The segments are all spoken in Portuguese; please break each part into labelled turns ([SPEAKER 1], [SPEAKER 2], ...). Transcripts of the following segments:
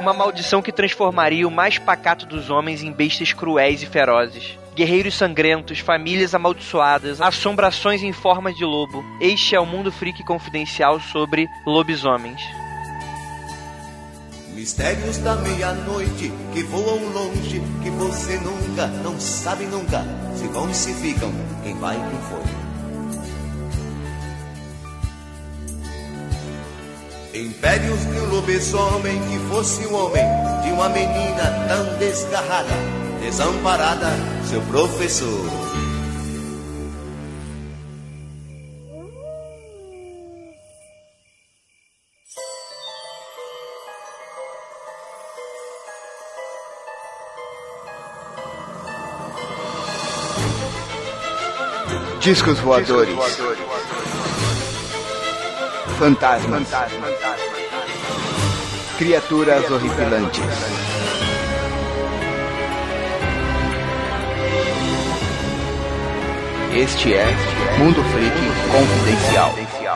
[SPEAKER 1] uma maldição que transformaria o mais pacato dos homens em bestas cruéis e ferozes. Guerreiros sangrentos, famílias amaldiçoadas, assombrações em forma de lobo. Este é o Mundo Freak confidencial sobre lobisomens.
[SPEAKER 2] Mistérios da meia-noite que voam longe, que você nunca, não sabe nunca, se vão e se ficam, quem vai e quem foi. Impérios de um lobisomem que fosse um homem, de uma menina tão desgarrada, desamparada, seu professor.
[SPEAKER 3] Discos voadores. Fantasmas. Criaturas horripilantes. Este é Mundo Freak Confidencial.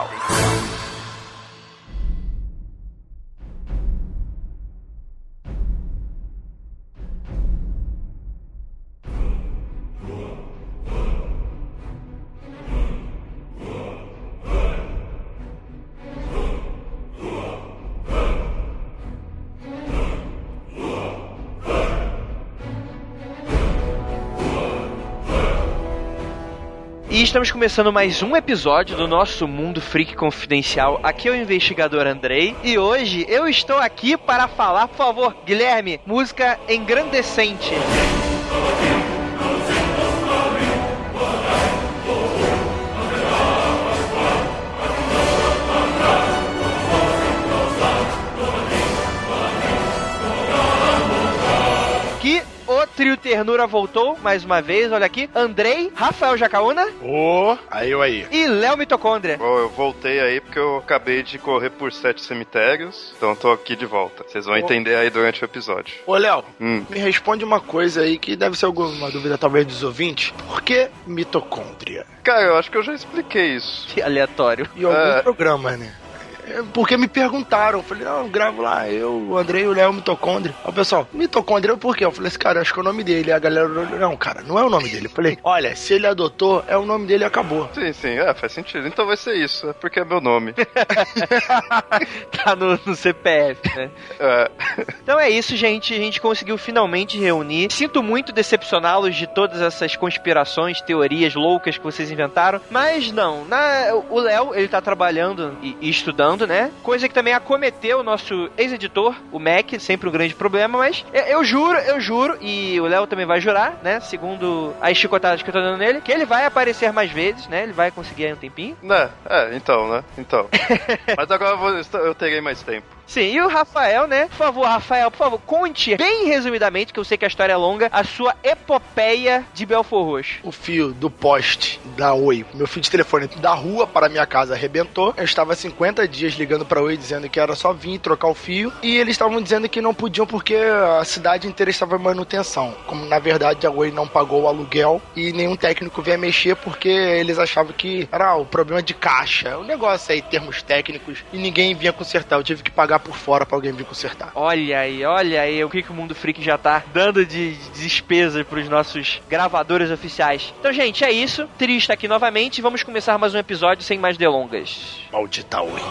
[SPEAKER 1] E estamos começando mais um episódio do nosso Mundo Freak Confidencial. Aqui é o investigador Andrei. E hoje eu estou aqui para falar, por favor, Guilherme, música engrandecente. O Trio Ternura voltou mais uma vez, olha aqui. Andrei, Rafael Jacaúna.
[SPEAKER 4] Aí.
[SPEAKER 1] E Léo Mitocôndria.
[SPEAKER 4] Eu voltei aí porque eu acabei de correr por 7 cemitérios, então tô aqui de volta. Vocês vão entender aí durante o episódio.
[SPEAKER 5] Ô, Léo, me responde uma coisa aí que deve ser alguma dúvida talvez dos ouvintes. Por que mitocôndria?
[SPEAKER 4] Cara, eu acho que eu já expliquei isso.
[SPEAKER 1] Que aleatório.
[SPEAKER 5] Em algum programa, né? Porque me perguntaram, eu falei, não, eu gravo lá, eu, o Andrei e o Léo Mitocôndria. Aí o pessoal, Mitocôndria por quê? Eu falei assim, cara, acho que é o nome dele. E a galera, não, cara, não é o nome dele. Eu falei, olha, se ele adotou, é o nome dele e acabou.
[SPEAKER 4] Sim, faz sentido. Então vai ser isso, é porque é meu nome.
[SPEAKER 1] Tá no CPF, né? Então é isso, gente. A gente conseguiu finalmente reunir. Sinto muito decepcioná-los de todas essas conspirações, teorias loucas que vocês inventaram. Mas não, o Léo, ele tá trabalhando e estudando, né? Coisa que também acometeu o nosso ex-editor, o Mac, sempre um grande problema, mas eu juro, e o Léo também vai jurar, né? Segundo as chicotadas que eu tô dando nele, que ele vai aparecer mais vezes, né? Ele vai conseguir aí um tempinho.
[SPEAKER 4] Então. Mas agora eu terei mais tempo.
[SPEAKER 1] Sim, e o Rafael, né? Rafael, por favor, conte bem resumidamente, que eu sei que a história é longa, a sua epopeia de Belfor Roxo.
[SPEAKER 5] O fio do poste da Oi, meu fio de telefone da rua para minha casa arrebentou. Eu estava 50 dias ligando pra Oi dizendo que era só vir trocar o fio, e eles estavam dizendo que não podiam porque a cidade inteira estava em manutenção. Como na verdade a Oi não pagou o aluguel e nenhum técnico veio mexer porque eles achavam que era o problema de caixa. O negócio aí, termos técnicos, e ninguém vinha consertar. Eu tive que pagar por fora pra alguém vir consertar.
[SPEAKER 1] Olha aí, o que o Mundo Freak já tá dando de despesa pros nossos gravadores oficiais. Então, gente, é isso. Trio está aqui novamente. Vamos começar mais um episódio sem mais delongas.
[SPEAKER 5] Maldita Oi.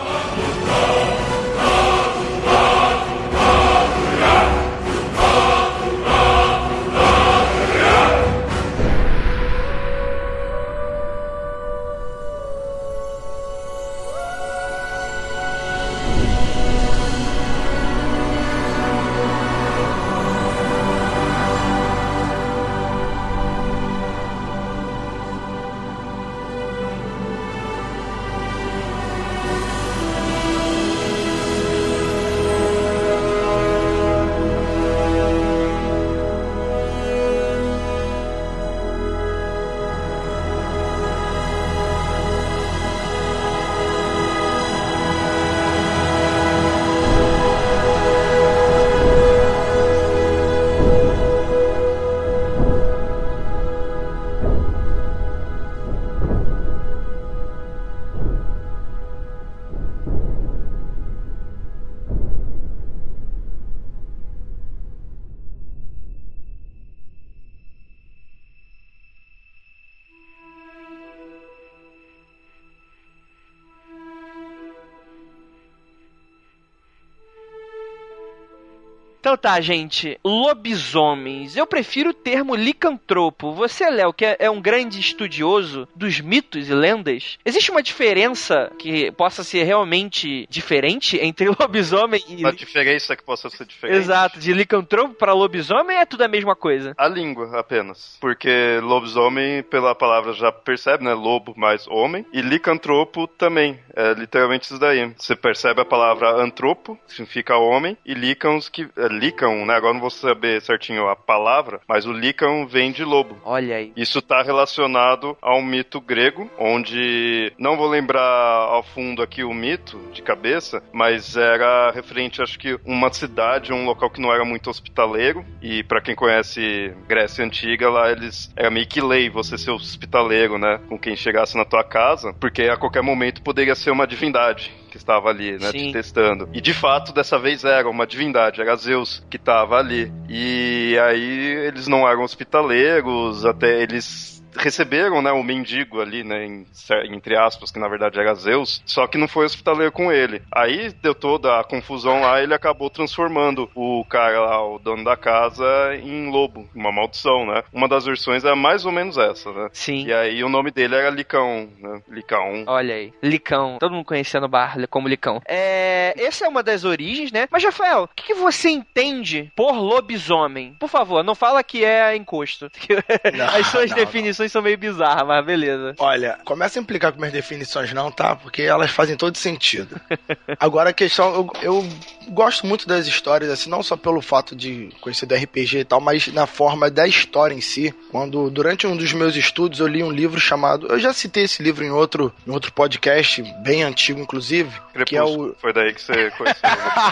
[SPEAKER 1] Então tá, gente. Lobisomens. Eu prefiro o termo licantropo. Você, Léo, que é um grande estudioso dos mitos e lendas, existe uma diferença que possa ser realmente diferente entre lobisomem e...
[SPEAKER 4] Uma diferença que possa ser diferente?
[SPEAKER 1] Exato. De licantropo pra lobisomem é tudo a mesma coisa?
[SPEAKER 4] A língua, apenas. Porque lobisomem, pela palavra já percebe, né? Lobo mais homem. E licantropo também. É literalmente isso daí. Você percebe a palavra antropo, que significa homem, e lícans, que... lícan, né? Agora não vou saber certinho a palavra, mas o lícan vem de lobo.
[SPEAKER 1] Olha aí.
[SPEAKER 4] Isso tá relacionado a um mito grego, onde... Não vou lembrar ao fundo aqui o mito, de cabeça, mas era referente, acho que, uma cidade, um local que não era muito hospitaleiro, e pra quem conhece Grécia Antiga, lá eles... Era meio que lei você ser hospitaleiro, né? Com quem chegasse na tua casa, porque a qualquer momento poderia ser uma divindade que estava ali, né, te testando. E de fato, dessa vez era uma divindade, era Zeus que estava ali. E aí eles não eram hospitaleiros, até eles receberam, né, o mendigo ali, né, entre aspas, que na verdade era Zeus, só que não foi hospitaleiro com ele. Aí deu toda a confusão lá, ele acabou transformando o cara lá, o dono da casa, em lobo, uma maldição, né. Uma das versões é mais ou menos essa, né.
[SPEAKER 1] Sim.
[SPEAKER 4] E aí o nome dele era Licão, né, Licão.
[SPEAKER 1] Olha aí, Licão, todo mundo conhecia no bar como Licão. Essa é uma das origens, né. Mas, Rafael, o que você entende por lobisomem? Por favor, não fala que é encosto. As suas definições são meio bizarras, mas beleza.
[SPEAKER 5] Olha, começa a implicar com minhas definições não, tá? Porque elas fazem todo sentido. Agora a questão, eu gosto muito das histórias, assim, não só pelo fato de conhecer do RPG e tal, mas na forma da história em si. Quando, durante um dos meus estudos, eu li um livro chamado... Eu já citei esse livro em outro podcast, bem antigo, inclusive.
[SPEAKER 4] Crepúsculo.
[SPEAKER 5] Que é o...
[SPEAKER 4] Foi daí que você conheceu.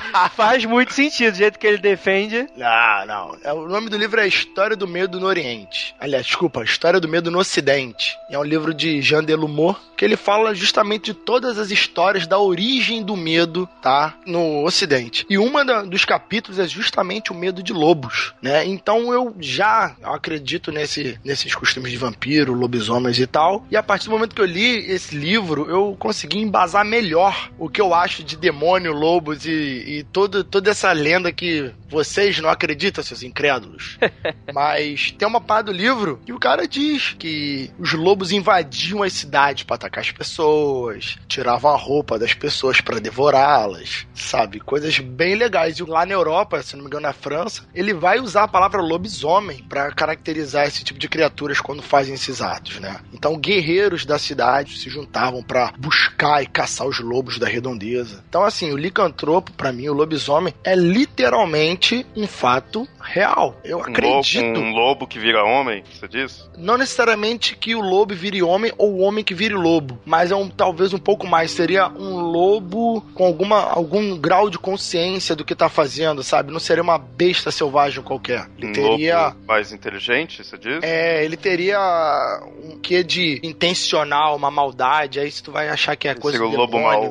[SPEAKER 1] Faz muito sentido, do jeito que ele defende.
[SPEAKER 5] Não. O nome do livro é História do Medo no Oriente. Aliás, desculpa, História do Medo no Ocidente. É um livro de Jean Delumeau, que ele fala justamente de todas as histórias da origem do medo, tá? No Ocidente. E dos capítulos é justamente o medo de lobos, né? Então eu já acredito nesses costumes de vampiro, lobisomens e tal. E a partir do momento que eu li esse livro, eu consegui embasar melhor o que eu acho de demônio, lobos e toda essa lenda que vocês não acreditam, seus incrédulos. Mas tem uma parte do livro que o cara diz que os lobos invadiam as cidades pra atacar as pessoas, tiravam a roupa das pessoas pra devorá-las, sabe? Coisas bem legais. E lá na Europa, se não me engano na França, ele vai usar a palavra lobisomem pra caracterizar esse tipo de criaturas quando fazem esses atos, né? Então guerreiros da cidade se juntavam pra buscar e caçar os lobos da redondeza. Então assim, o licantropo, pra mim, o lobisomem, é literalmente um fato real. Eu acredito.
[SPEAKER 4] Um lobo que vira homem, você diz?
[SPEAKER 5] Não necessariamente que o lobo vire homem ou o homem que vire lobo, mas talvez um pouco mais. Seria um lobo com algum grau de consciência do que tá fazendo, sabe? Não seria uma besta selvagem qualquer. Ele teria...
[SPEAKER 4] lobo mais inteligente, você diz?
[SPEAKER 5] Ele teria um quê de intencional, uma maldade, aí tu vai achar que é coisa do
[SPEAKER 4] lobo mau.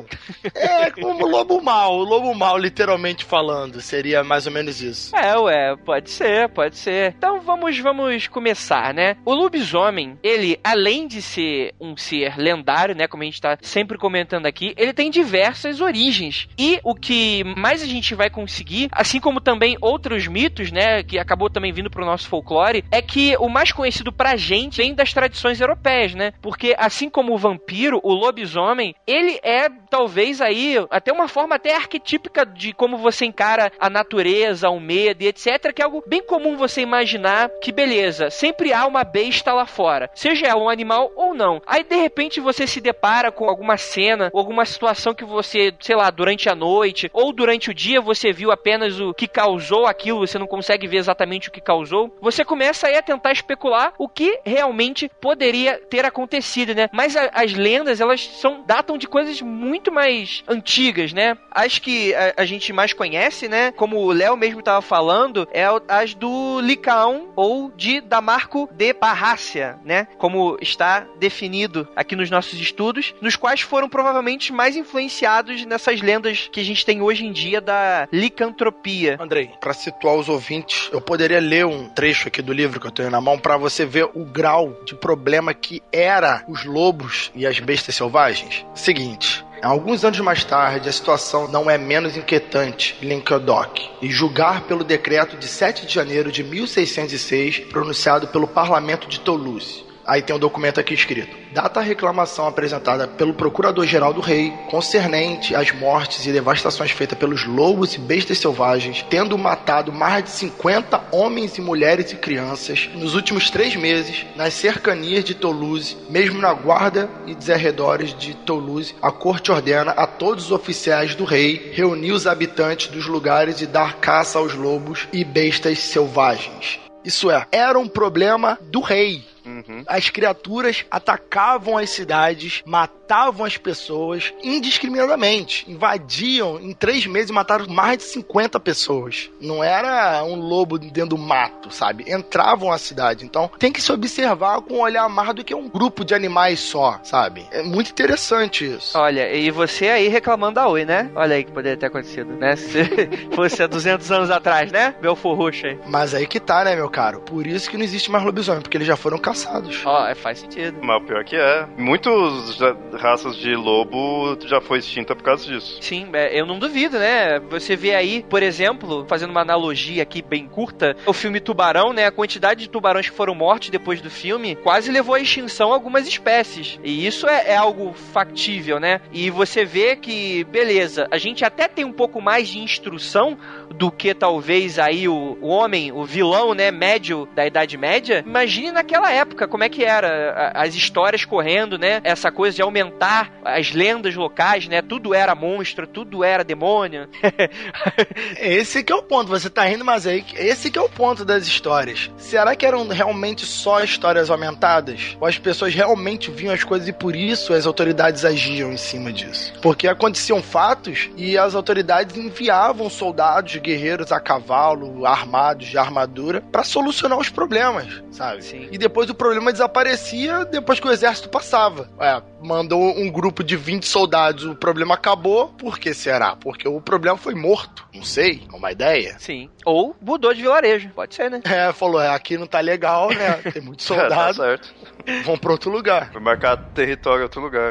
[SPEAKER 5] Como o lobo mau. O lobo mau, literalmente falando, seria mais ou menos isso.
[SPEAKER 1] Pode ser. Então vamos começar, né? O lobisomem, ele, além de ser um ser lendário, né, como a gente tá sempre comentando aqui, ele tem diversas origens. E o que mais a gente vai conseguir, assim como também outros mitos, né, que acabou também vindo pro nosso folclore, é que o mais conhecido pra gente vem das tradições europeias, né? Porque assim como o vampiro, o lobisomem, ele é talvez aí até uma forma até arquetípica de como você encara a natureza, o medo e etc, que é algo bem comum você imaginar que, beleza, sempre há uma besta lá fora, seja ela um animal ou não. Aí, de repente, você se depara com alguma cena, ou alguma situação que você, sei lá, durante a noite, ou durante o dia, você viu apenas o que causou aquilo, você não consegue ver exatamente o que causou. Você começa aí a tentar especular o que realmente poderia ter acontecido, né? Mas as lendas, elas datam de coisas muito mais antigas, né? As que a gente mais conhece, né? Como o Léo mesmo estava falando, é as do Licaon ou de Damarco de Parrácia, né? Como está definido aqui nos nossos estudos, nos quais foram provavelmente mais influenciados nessas lendas que a gente tem hoje em dia da licantropia.
[SPEAKER 5] Andrei, para situar os ouvintes, eu poderia ler um trecho aqui do livro que eu tenho na mão para você ver o grau de problema que era os lobos e as bestas selvagens. Seguinte, alguns anos mais tarde, a situação não é menos inquietante em Languedoc. e julgar pelo decreto de 7 de janeiro de 1606, pronunciado pelo Parlamento de Toulouse. Aí tem um documento aqui escrito: data a reclamação apresentada pelo Procurador-Geral do Rei, concernente às mortes e devastações feitas pelos lobos e bestas selvagens, tendo matado mais de 50 homens e mulheres e crianças nos últimos 3 meses, nas cercanias de Toulouse, mesmo na guarda e dos arredores de Toulouse. A corte ordena a todos os oficiais do rei reunir os habitantes dos lugares e dar caça aos lobos e bestas selvagens. Isso é, era um problema do rei. As criaturas atacavam as cidades, matavam as pessoas indiscriminadamente. Invadiam, em 3 meses mataram mais de 50 pessoas. Não era um lobo dentro do mato, sabe? Entravam na cidade. Então tem que se observar com um olhar mais do que um grupo de animais só, sabe? É muito interessante isso.
[SPEAKER 1] Olha, e você aí reclamando da Oi, né? Olha aí que poderia ter acontecido, né? Se fosse há 200 anos atrás, né? Belfor Roxo aí.
[SPEAKER 5] Mas aí que tá, né, meu caro? Por isso que não existe mais lobisomem, porque eles já foram caçados.
[SPEAKER 1] Faz sentido.
[SPEAKER 4] Mas o pior que é. Muitas raças de lobo já foi extinta por causa disso.
[SPEAKER 1] Sim, eu não duvido, né? Você vê aí, por exemplo, fazendo uma analogia aqui bem curta, o filme Tubarão, né? A quantidade de tubarões que foram mortos depois do filme quase levou à extinção algumas espécies. E isso é algo factível, né? E você vê que, beleza, a gente até tem um pouco mais de instrução do que talvez aí o homem, o vilão, né, médio da Idade Média. Imagine naquela época como é que era as histórias correndo, né? Essa coisa de aumentar as lendas locais, né? Tudo era monstro, tudo era demônio.
[SPEAKER 5] Esse que é o ponto, você tá rindo, mas aí esse que é o ponto das histórias. Será que eram realmente só histórias aumentadas? Ou as pessoas realmente viam as coisas e por isso as autoridades agiam em cima disso? Porque aconteciam fatos e as autoridades enviavam soldados, guerreiros a cavalo, armados de armadura, pra solucionar os problemas, sabe?
[SPEAKER 1] Sim.
[SPEAKER 5] E depois o problema desaparecia depois que o exército passava. Mandou um grupo de 20 soldados, o problema acabou. Por que será? Porque o problema foi morto. Não sei, é uma ideia.
[SPEAKER 1] Sim. Ou mudou de vilarejo, pode ser, né?
[SPEAKER 5] Falou, aqui não tá legal, né? Tem muito soldado.
[SPEAKER 4] Tá certo.
[SPEAKER 5] Vão pra outro lugar.
[SPEAKER 4] Foi marcar território em outro lugar.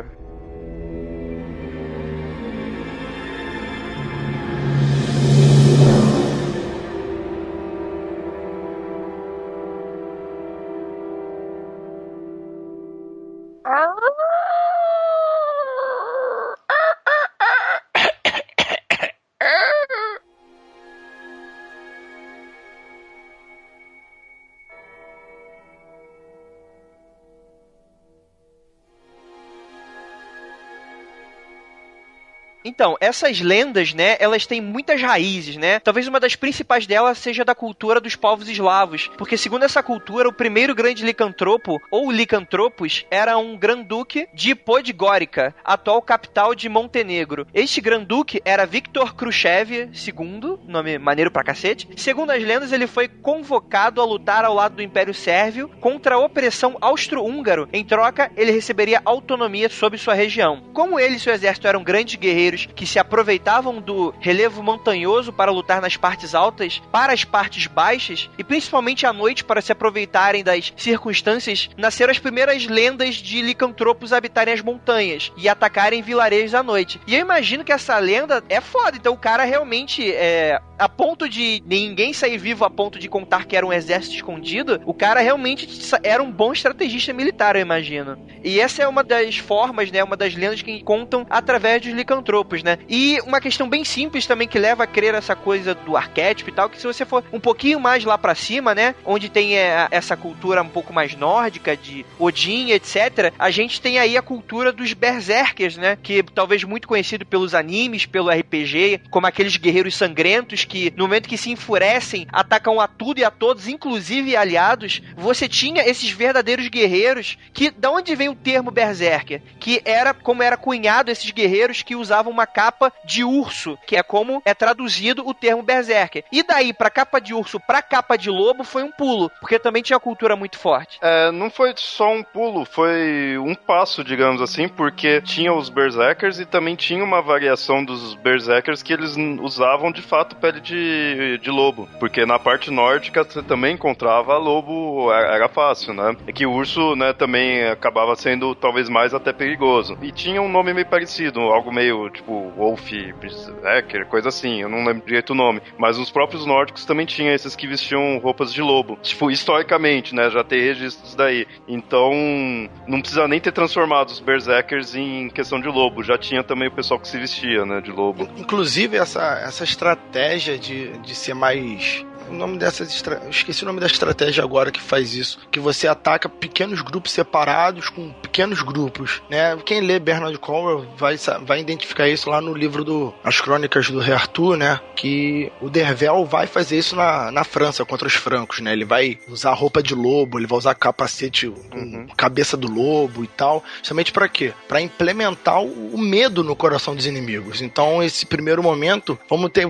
[SPEAKER 1] Então, essas lendas, né, elas têm muitas raízes, né? Talvez uma das principais delas seja da cultura dos povos eslavos, porque segundo essa cultura, o primeiro grande licantropo, ou licantropos, era um Grã-Duque de Podgorica, atual capital de Montenegro. Este Grã-Duque era Viktor Khrushchev II, nome maneiro pra cacete. Segundo as lendas, ele foi convocado a lutar ao lado do Império Sérvio contra a opressão austro-húngaro. Em troca, ele receberia autonomia sobre sua região. Como ele e seu exército eram grandes guerreiros que se aproveitavam do relevo montanhoso para lutar nas partes altas para as partes baixas, e principalmente à noite para se aproveitarem das circunstâncias, nasceram as primeiras lendas de licantropos habitarem as montanhas e atacarem vilarejos à noite. E eu imagino que essa lenda é foda, então o cara realmente a ponto de ninguém sair vivo, a ponto de contar que era um exército escondido, o cara realmente era um bom estrategista militar, eu imagino. E essa é uma das formas, né, uma das lendas que contam através dos licantropos, né? E uma questão bem simples também que leva a crer essa coisa do arquétipo e tal, que se você for um pouquinho mais lá pra cima, né, onde tem essa cultura um pouco mais nórdica, de Odin, etc., a gente tem aí a cultura dos berserkers, né, que talvez muito conhecido pelos animes, pelo RPG, como aqueles guerreiros sangrentos que, no momento que se enfurecem, atacam a tudo e a todos, inclusive aliados. Você tinha esses verdadeiros guerreiros que, da onde vem o termo berserker? Que era como era cunhado esses guerreiros que usavam uma capa de urso, que é como é traduzido o termo berserker. E daí, pra capa de urso pra capa de lobo, foi um pulo, porque também tinha uma cultura muito forte.
[SPEAKER 4] Não foi só um pulo, foi um passo, digamos assim, porque tinha os berserkers e também tinha uma variação dos berserkers que eles usavam, de fato, pele de lobo, porque na parte nórdica você também encontrava lobo, era fácil, né? É que o urso, né, também acabava sendo talvez mais até perigoso. E tinha um nome meio parecido, algo meio tipo Wolf, Berserker, coisa assim, eu não lembro direito o nome. Mas os próprios nórdicos também tinham esses que vestiam roupas de lobo. Tipo, historicamente, né? Já tem registros daí. Então, não precisa nem ter transformado os Berserkers em questão de lobo. Já tinha também o pessoal que se vestia, né? De lobo.
[SPEAKER 5] Inclusive, essa estratégia de ser mais... O nome eu esqueci o nome da estratégia agora que faz isso. Que você ataca pequenos grupos separados com pequenos grupos, né? Quem lê Bernard Cornwell vai identificar isso lá no livro As Crônicas do Rei Arthur, né? Que o Dervel vai fazer isso na França contra os francos, né? Ele vai usar roupa de lobo, ele vai usar capacete com cabeça do lobo e tal. Justamente pra quê? Pra implementar o medo no coração dos inimigos. Então, esse primeiro momento,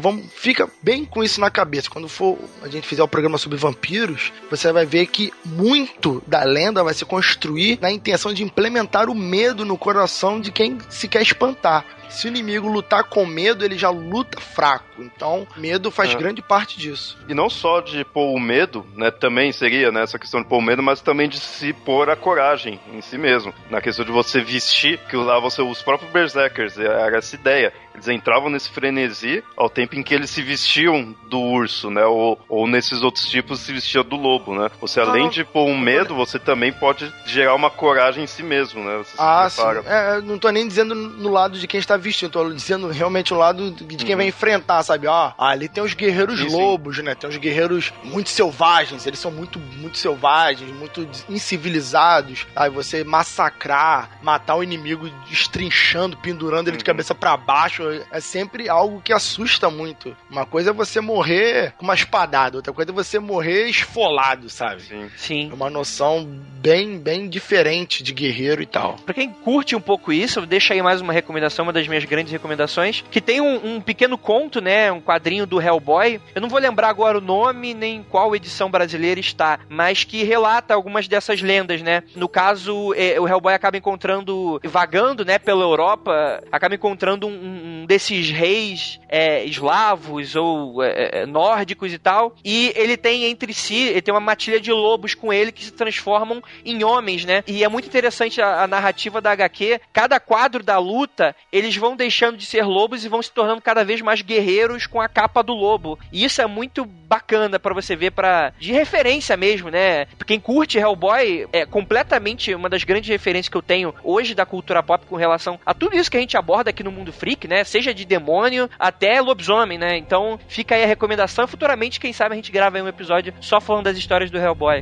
[SPEAKER 5] fica bem com isso na cabeça. Quando a gente fizer o programa sobre vampiros, você vai ver que muito da lenda vai se construir na intenção de implementar o medo no coração de quem se quer espantar. Se o inimigo lutar com medo, ele já luta fraco. Então, medo faz grande parte disso.
[SPEAKER 4] E não só de pôr o medo, né? Também seria, né, essa questão de pôr o medo, mas também de se pôr a coragem em si mesmo. Na questão de você vestir, que lá os próprios Berserkers, era essa ideia. Eles entravam nesse frenesi ao tempo em que eles se vestiam do urso, né? Ou nesses outros tipos se vestia do lobo, né? Você, além de pôr um medo, você também pode gerar uma coragem em si mesmo, né? Você
[SPEAKER 5] sim. Não tô nem dizendo no lado de quem está vestido, tô dizendo realmente o lado de quem vai enfrentar, sabe? Ali tem os guerreiros lobos, né? Tem os guerreiros muito selvagens, eles são muito, muito selvagens, muito incivilizados. Aí você massacrar, matar o inimigo destrinchando, pendurando ele de cabeça pra baixo, é sempre algo que assusta muito. Uma coisa é você morrer com uma espadada, outra coisa é você morrer esfolado, sabe?
[SPEAKER 1] Sim.
[SPEAKER 5] É uma noção bem, bem diferente de guerreiro e tal.
[SPEAKER 1] Pra quem curte um pouco isso, deixa aí mais uma recomendação, uma das minhas grandes recomendações, que tem um pequeno conto, né, um quadrinho do Hellboy, eu não vou lembrar agora o nome, nem qual edição brasileira está, mas que relata algumas dessas lendas, né. No caso, o Hellboy acaba vagando, né, pela Europa, acaba encontrando um desses reis eslavos ou nórdicos e tal, e ele tem uma matilha de lobos com ele que se transformam em homens, né, e é muito interessante a narrativa da HQ. Cada quadro da luta, eles vão deixando de ser lobos e vão se tornando cada vez mais guerreiros com a capa do lobo, e isso é muito bacana pra você ver, de referência mesmo, né, quem curte Hellboy é completamente uma das grandes referências que eu tenho hoje da cultura pop com relação a tudo isso que a gente aborda aqui no Mundo Freak, né, seja de demônio até lobisomem, né, então fica aí a recomendação. Futuramente, quem sabe a gente grava aí um episódio só falando das histórias do Hellboy.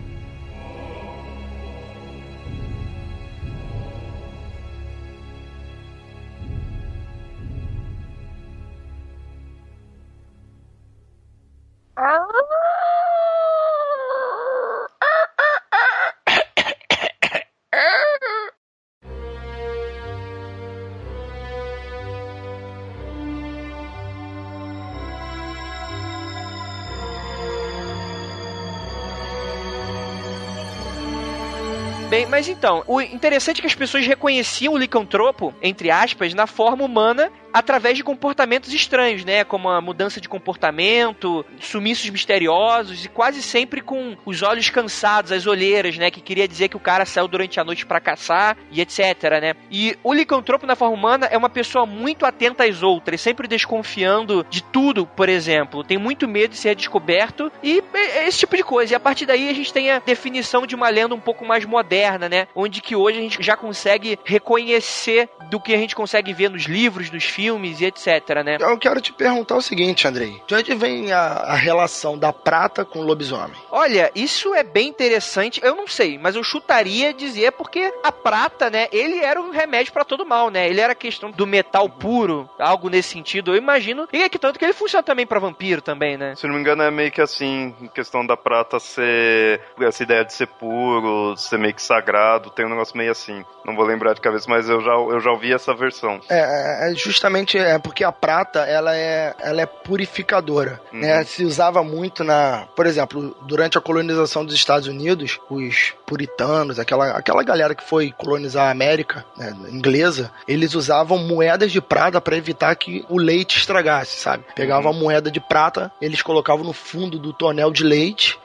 [SPEAKER 1] Bem, mas então, o interessante é que as pessoas reconheciam o licantropo, entre aspas, na forma humana através de comportamentos estranhos, né? Como a mudança de comportamento, sumiços misteriosos e quase sempre com os olhos cansados, as olheiras, né? Que queria dizer que o cara saiu durante a noite pra caçar e etc, né? E o licantropo na forma humana é uma pessoa muito atenta às outras, sempre desconfiando de tudo, por exemplo. Tem muito medo de ser descoberto e esse tipo de coisa. E a partir daí a gente tem a definição de uma lenda um pouco mais moderna, né? Onde que hoje a gente já consegue reconhecer do que a gente consegue ver nos livros, nos filmes e etc, né?
[SPEAKER 5] Eu quero te perguntar o seguinte, Andrei. De onde vem a relação da prata com o lobisomem?
[SPEAKER 1] Olha, isso é bem interessante. Eu não sei, mas eu chutaria dizer porque a prata, né, ele era um remédio pra todo mal, né? Ele era a questão do metal puro, algo nesse sentido, eu imagino. E é que tanto que ele funciona também pra vampiro também, né?
[SPEAKER 4] Se não me engano é meio que assim, em questão da prata ser essa ideia de ser puro, ser meio que sagrado, tem um negócio meio assim. Não vou lembrar de cabeça, mas eu já ouvi essa versão.
[SPEAKER 5] Justamente porque a prata, ela é purificadora, né? Se usava muito por exemplo, durante a colonização dos Estados Unidos, os puritanos, aquela galera que foi colonizar a América, né, inglesa, eles usavam moedas de prata para evitar que o leite estragasse, sabe? Pegavam a moeda de prata, eles colocavam no fundo do tonel de leite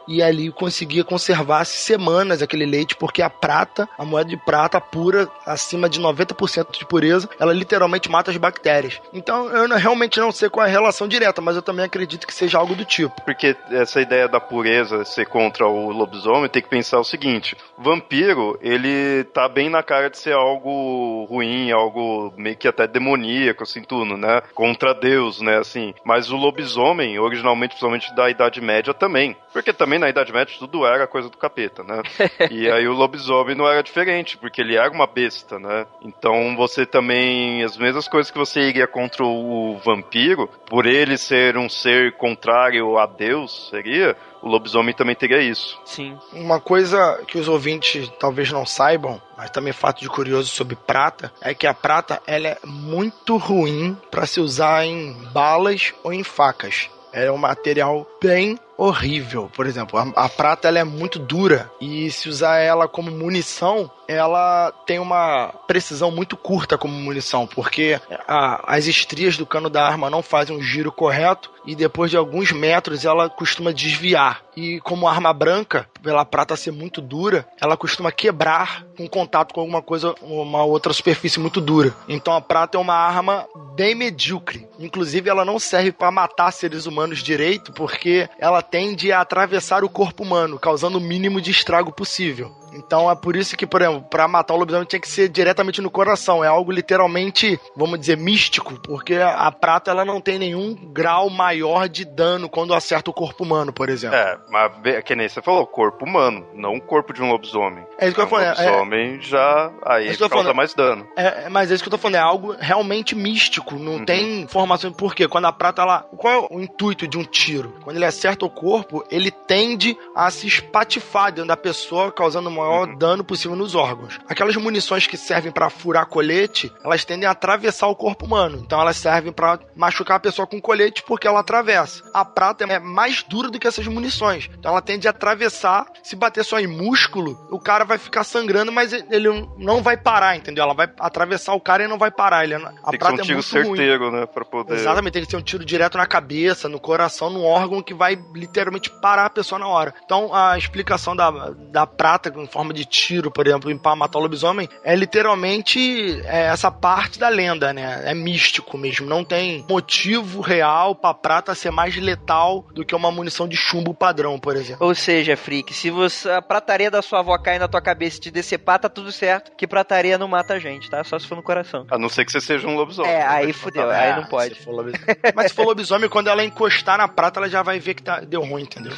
[SPEAKER 5] e ali conseguia conservar semanas aquele leite, porque a prata, a moeda de prata pura, acima de 90% de pureza, ela literalmente mata as bactérias. Então eu realmente não sei qual é a relação direta, mas eu também acredito que seja algo do tipo.
[SPEAKER 4] Porque essa ideia da pureza ser contra o lobisomem, tem que pensar o seguinte: vampiro, ele tá bem na cara de ser algo ruim, algo meio que até demoníaco, assim, tudo, né? Contra Deus, né, assim. Mas o lobisomem, originalmente, principalmente da Idade Média também. Porque também na Idade Média tudo era coisa do capeta, né? E aí o lobisomem não era diferente, porque ele era uma besta, né? Então você também, as mesmas coisas que você iria contra o vampiro, por ele ser um ser contrário a Deus, seria... O lobisomem também teria isso.
[SPEAKER 1] Sim.
[SPEAKER 5] Uma coisa que os ouvintes talvez não saibam, mas também fato de curioso sobre prata, é que a prata ela é muito ruim para se usar em balas ou em facas. É um material bem horrível. Por exemplo, a prata ela é muito dura e se usar ela como munição, ela tem uma precisão muito curta como munição, porque as estrias do cano da arma não fazem um giro correto e depois de alguns metros ela costuma desviar. E como arma branca, pela prata ser muito dura, ela costuma quebrar com contato com alguma coisa, uma outra superfície muito dura. Então a prata é uma arma bem medíocre. Inclusive ela não serve para matar seres humanos direito, porque ela tende a atravessar o corpo humano, causando o mínimo de estrago possível. Então é por isso que, por exemplo, pra matar o lobisomem tinha que ser diretamente no coração. É algo literalmente, vamos dizer, místico, porque a prata ela não tem nenhum grau maior de dano quando acerta o corpo humano, por exemplo.
[SPEAKER 4] Mas que nem você falou, corpo humano, não o corpo de um lobisomem.
[SPEAKER 5] É isso que eu falei.
[SPEAKER 4] Um lobisomem já aí causa mais dano.
[SPEAKER 5] Mas é isso que eu tô falando, é algo realmente místico, não tem informação. Por quê? Quando a prata, qual é o intuito de um tiro? Quando ele acerta o corpo, ele tende a se espatifar dentro da pessoa, causando o maior dano possível nos órgãos. Aquelas munições que servem pra furar colete, elas tendem a atravessar o corpo humano. Então elas servem pra machucar a pessoa com colete porque ela atravessa. A prata é mais dura do que essas munições. Então ela tende a atravessar. Se bater só em músculo, o cara vai ficar sangrando, mas ele não vai parar, entendeu? Ela vai atravessar o cara e não vai parar. A
[SPEAKER 4] tem
[SPEAKER 5] prata
[SPEAKER 4] que ser um tiro
[SPEAKER 5] é muito
[SPEAKER 4] certeiro,
[SPEAKER 5] ruim.
[SPEAKER 4] né? Pra poder...
[SPEAKER 5] Exatamente, tem que ser um tiro direto na cabeça, no coração, no órgão que vai literalmente parar a pessoa na hora. Então a explicação da prata em forma de tiro, por exemplo, para matar o lobisomem, é literalmente essa parte da lenda, né? É místico mesmo. Não tem motivo real pra prata ser mais letal do que uma munição de chumbo padrão, por exemplo.
[SPEAKER 1] Ou seja, Freak, se a prataria da sua avó cair na tua cabeça e te decepar, tá tudo certo, que prataria não mata a gente, tá? Só se for no coração.
[SPEAKER 4] A não ser que você seja um lobisomem.
[SPEAKER 1] Aí fudeu, aí não pode.
[SPEAKER 5] Mas se for lobisomem, quando ela encostar na prata, ela já vai ver que deu ruim, entendeu?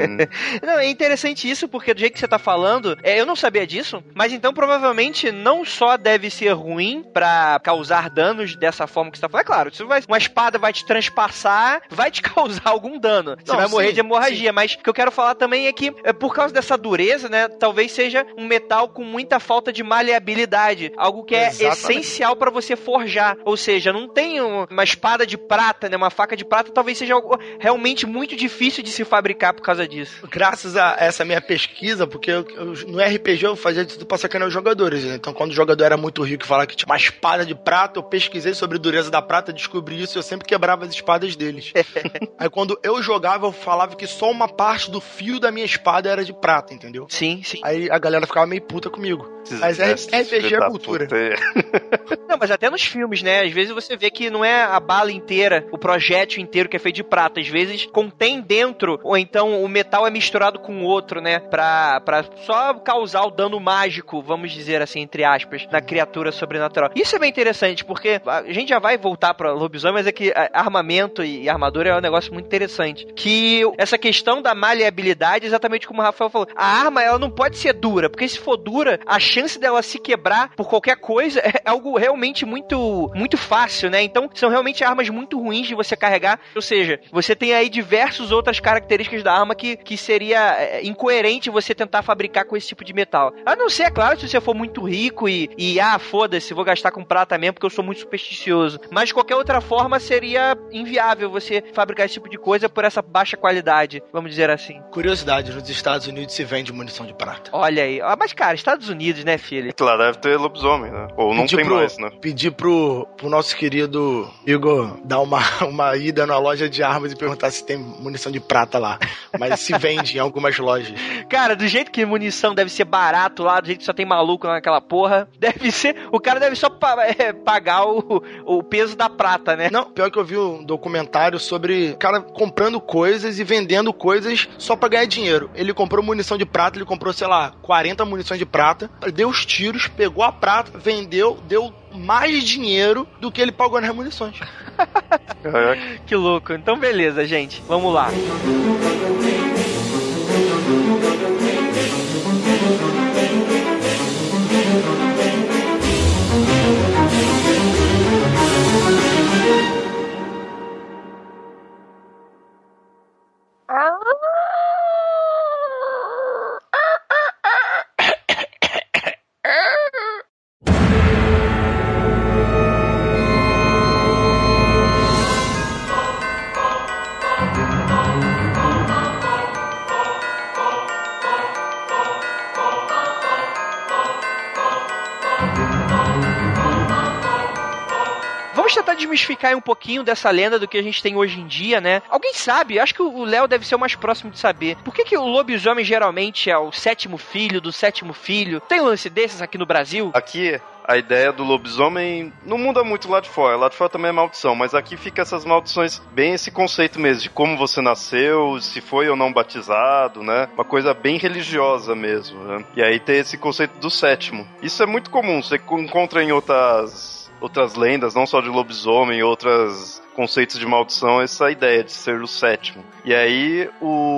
[SPEAKER 1] Não, é interessante isso, porque do jeito que você tá falando, eu não sabia disso, mas então provavelmente não só deve ser ruim pra causar danos dessa forma que você tá falando. É claro, se uma espada vai te transpassar, vai te causar algum dano. Você vai morrer de hemorragia, mas o que eu quero falar também é que, por causa dessa dureza, né, talvez seja um metal com muita falta de maleabilidade, algo que é essencial pra você forjar. Ou seja, não tem uma espada de prata, né, uma faca de prata, talvez seja algo realmente muito difícil de se fabricar por causa disso.
[SPEAKER 5] Graças a essa minha pesquisa, porque no RPG eu fazia tudo pra sacanear os jogadores, né? Então quando o jogador era muito rico e falava que tinha uma espada de prata, eu pesquisei sobre a dureza da prata, descobri isso e eu sempre quebrava as espadas deles. Aí quando eu jogava, eu falava que só uma parte do fio da minha espada era de prata, entendeu?
[SPEAKER 1] Sim, sim.
[SPEAKER 5] Aí a galera ficava meio puta comigo. Mas RPG é cultura.
[SPEAKER 1] Não, mas até nos filmes, né? Às vezes você vê que não é a bala inteira, o projétil inteiro que é feito de prata. Às vezes contém dentro, ou então o metal é misturado com outro, né? Pra só causar o dano mágico, vamos dizer assim, entre aspas, na criatura sobrenatural. Isso é bem interessante, porque a gente já vai voltar pra lobisomem, mas é que armamento e armadura é um negócio muito interessante. Que essa questão da maleabilidade, exatamente como o Rafael falou, a arma, ela não pode ser dura, porque se for dura, a chance dela se quebrar por qualquer coisa é algo realmente muito, muito fácil, né? Então, são realmente armas muito ruins de você carregar, ou seja, você tem aí diversas outras características da arma que seria incoerente você tentar fabricar com esse tipo de metal. A não ser, é claro, se você for muito rico e foda-se, vou gastar com prata mesmo porque eu sou muito supersticioso. Mas de qualquer outra forma seria inviável você fabricar esse tipo de coisa por essa baixa qualidade, vamos dizer assim.
[SPEAKER 5] Curiosidade, nos Estados Unidos se vende munição de prata.
[SPEAKER 1] Olha aí. Mas, cara, Estados Unidos, né, filho?
[SPEAKER 4] Lá deve ter lobisomem, né? Ou não tem mais. mais, né?
[SPEAKER 5] Pedir pro nosso querido Igor dar uma ida na loja de armas e perguntar se tem munição de prata lá. Mas se vende em algumas lojas.
[SPEAKER 1] Cara, do jeito que munição deve ser barato lá, do jeito que só tem maluco naquela porra, deve ser... O cara deve só pagar o peso da prata, né?
[SPEAKER 5] Não, pior que eu vi um documentário sobre cara comprando coisas e vendendo coisas só pra ganhar dinheiro. Ele comprou munição de prata, ele comprou, sei lá, 40 munições de prata, deu os tiros, pegou a prata, vendeu, deu mais dinheiro do que ele pagou nas munições.
[SPEAKER 1] Que louco. Então beleza, gente. Vamos lá. Vamos tentar desmistificar um pouquinho dessa lenda do que a gente tem hoje em dia, né? Alguém sabe? Acho que o Léo deve ser o mais próximo de saber. Por que o lobisomem geralmente é o sétimo filho do sétimo filho? Tem um lance desses aqui no Brasil?
[SPEAKER 4] Aqui, a ideia do lobisomem não muda muito lá de fora. Lá de fora também é maldição, mas aqui fica essas maldições, bem esse conceito mesmo, de como você nasceu, se foi ou não batizado, né? Uma coisa bem religiosa mesmo, né? E aí tem esse conceito do sétimo. Isso é muito comum, você encontra em outras lendas, não só de lobisomem, outros conceitos de maldição, essa ideia de ser o sétimo. E aí,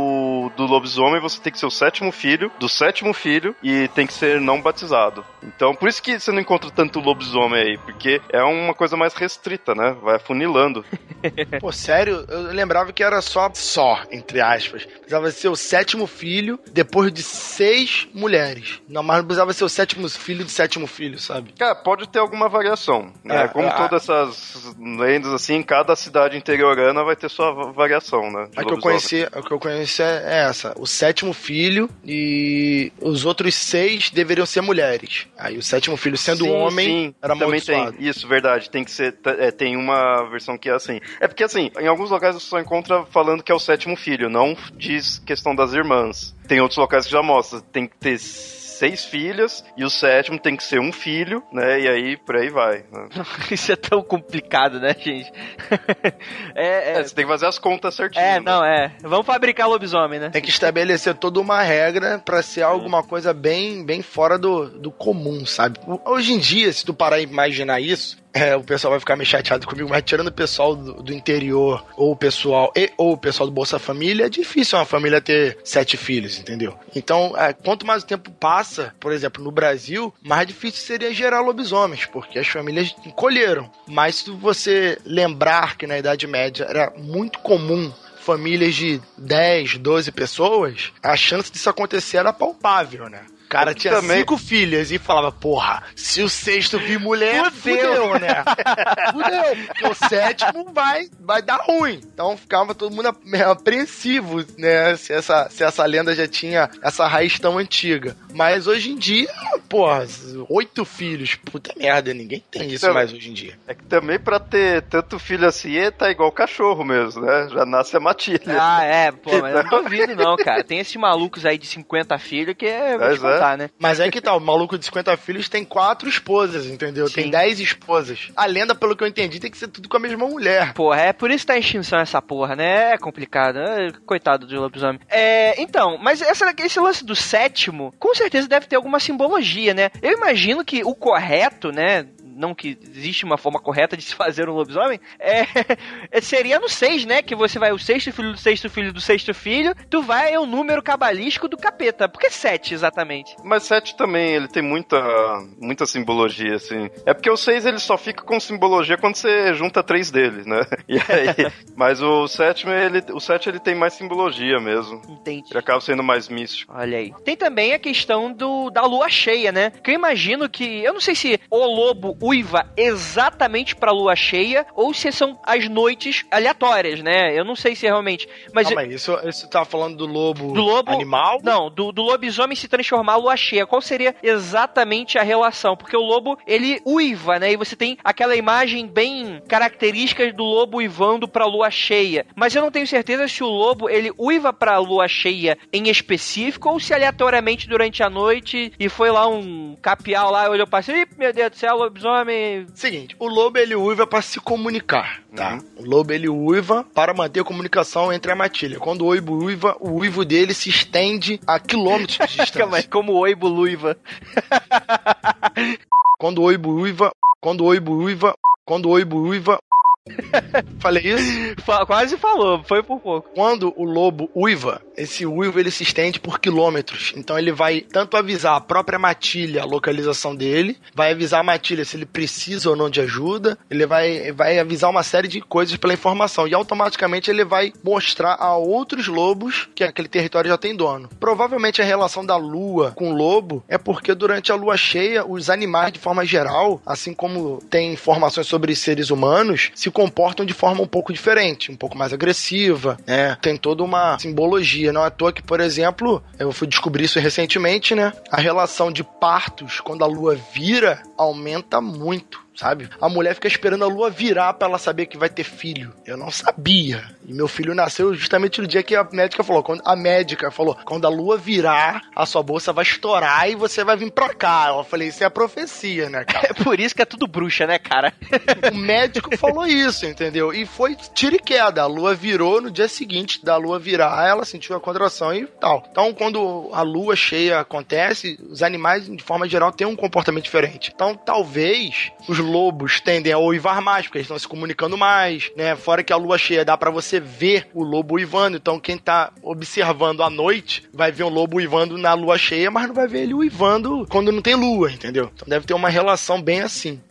[SPEAKER 4] do lobisomem, você tem que ser o sétimo filho, do sétimo filho, e tem que ser não batizado. Então, por isso que você não encontra tanto lobisomem aí, porque é uma coisa mais restrita, né? Vai afunilando.
[SPEAKER 5] Pô, sério? Eu lembrava que era só, entre aspas. Precisava ser o sétimo filho, depois de 6 mulheres. Não, mas não precisava ser o sétimo filho do sétimo filho, sabe?
[SPEAKER 4] Cara, pode ter alguma variação, né? Como todas essas lendas, assim, cada cidade interiorana vai ter sua variação, né?
[SPEAKER 5] O que eu conheci é essa. O sétimo filho e os outros 6 deveriam ser mulheres. Aí o sétimo filho sendo homem era amaldiçoado.
[SPEAKER 4] Também tem. Isso, verdade. Tem que ser... tem uma versão que é assim. É porque, assim, em alguns locais você só encontra falando que é o sétimo filho, não diz questão das irmãs. Tem outros locais que já mostra. Tem que ter 6 filhas e o sétimo tem que ser um filho, né? E aí, por aí vai. Né?
[SPEAKER 1] Isso é tão complicado, né, gente?
[SPEAKER 4] Você tem que fazer as contas certinho.
[SPEAKER 1] Vamos fabricar lobisomem, né?
[SPEAKER 5] Tem que estabelecer toda uma regra pra ser alguma coisa bem, bem fora do comum, sabe? Hoje em dia, se tu parar e imaginar isso, o pessoal vai ficar meio chateado comigo, mas tirando o pessoal do interior ou o pessoal do Bolsa Família, é difícil uma família ter 7 filhos, entendeu? Então, quanto mais o tempo passa, por exemplo, no Brasil, mais difícil seria gerar lobisomens, porque as famílias encolheram. Mas se você lembrar que na Idade Média era muito comum famílias de 10, 12 pessoas, a chance disso acontecer era palpável, né? O cara tinha 5 filhas e falava, porra, se o 6º vir mulher, fudeu, né? Fudeu, porque o 7º vai dar ruim. Então ficava todo mundo apreensivo, né? Se essa lenda já tinha essa raiz tão antiga. Mas hoje em dia, porra, 8 filhos, puta merda, ninguém tem isso mais hoje em dia.
[SPEAKER 4] É que também pra ter tanto filho assim, tá igual cachorro mesmo, né? Já nasce a matilha.
[SPEAKER 1] Mas eu não duvido não, cara. Tem esses malucos aí de 50 filhos que né?
[SPEAKER 5] Mas é que tá, o maluco de 50 filhos tem 4 esposas, entendeu? Sim. Tem 10 esposas. A lenda, pelo que eu entendi, tem que ser tudo com a mesma mulher.
[SPEAKER 1] Porra, é por isso que tá em extinção essa porra, né? É complicado. Coitado do lobisomem. Então, mas esse lance do sétimo, com certeza deve ter alguma simbologia, né? Eu imagino que o correto, né? Não que existe uma forma correta de se fazer um lobisomem, seria no 6, né? Que você vai o 6º filho do 6º filho do 6º filho, tu vai o número cabalístico do capeta. Por que 7, exatamente?
[SPEAKER 4] Mas 7 também, ele tem muita simbologia, assim. É porque o 6, ele só fica com simbologia quando você junta 3 deles, né? E aí, mas o 7, ele tem mais simbologia mesmo.
[SPEAKER 1] Entendi.
[SPEAKER 4] Ele acaba sendo mais místico.
[SPEAKER 1] Olha aí. Tem também a questão da lua cheia, né? Que eu imagino que, eu não sei se o lobo uiva exatamente pra lua cheia ou se são as noites aleatórias, né? Eu não sei se realmente... Mas
[SPEAKER 5] calma aí, isso tava falando do lobo animal?
[SPEAKER 1] Não, do lobisomem se transformar lua cheia. Qual seria exatamente a relação? Porque o lobo, ele uiva, né? E você tem aquela imagem bem característica do lobo uivando pra lua cheia. Mas eu não tenho certeza se o lobo, ele uiva pra lua cheia em específico ou se aleatoriamente durante a noite e foi lá um capial lá e olhou pra cima, meu Deus do céu, lobisomem...
[SPEAKER 5] Seguinte, o lobo, ele uiva pra se comunicar, tá? O lobo, ele uiva para manter a comunicação entre a matilha. Quando o oibo uiva, o uivo dele se estende a quilômetros de distância.
[SPEAKER 1] Mas como o oibo luiva.
[SPEAKER 5] Quando o oibo uiva... Falei isso?
[SPEAKER 1] Quase falou, foi por pouco.
[SPEAKER 5] Quando o lobo uiva, esse uivo ele se estende por quilômetros. Então ele vai tanto avisar a própria matilha a localização dele, vai avisar a matilha se ele precisa ou não de ajuda, ele vai avisar uma série de coisas pela informação e automaticamente ele vai mostrar a outros lobos que aquele território já tem dono. Provavelmente a relação da lua com o lobo é porque durante a lua cheia os animais de forma geral, assim como tem informações sobre seres humanos, se comportam de forma um pouco diferente, um pouco mais agressiva, né? Tem toda uma simbologia. Não é à toa que, por exemplo, eu fui descobrir isso recentemente, né? A relação de partos, quando a lua vira, aumenta muito, sabe? A mulher fica esperando a lua virar pra ela saber que vai ter filho. Eu não sabia. E meu filho nasceu justamente no dia que a médica falou. Quando a lua virar, a sua bolsa vai estourar e você vai vir pra cá. Eu falei, isso é a profecia, né, cara?
[SPEAKER 1] É por isso que é tudo bruxa, né, cara?
[SPEAKER 5] O médico falou isso, entendeu? E foi tiro e queda. A lua virou no dia seguinte da lua virar, ela sentiu a contração e tal. Então, quando a lua cheia acontece, os animais, de forma geral, têm um comportamento diferente. Então, talvez os lobos tendem a uivar mais, porque eles estão se comunicando mais, né? Fora que a lua cheia dá pra você ver o lobo uivando. Então, quem tá observando à noite vai ver o lobo uivando na lua cheia, mas não vai ver ele uivando quando não tem lua, entendeu? Então, deve ter uma relação bem assim.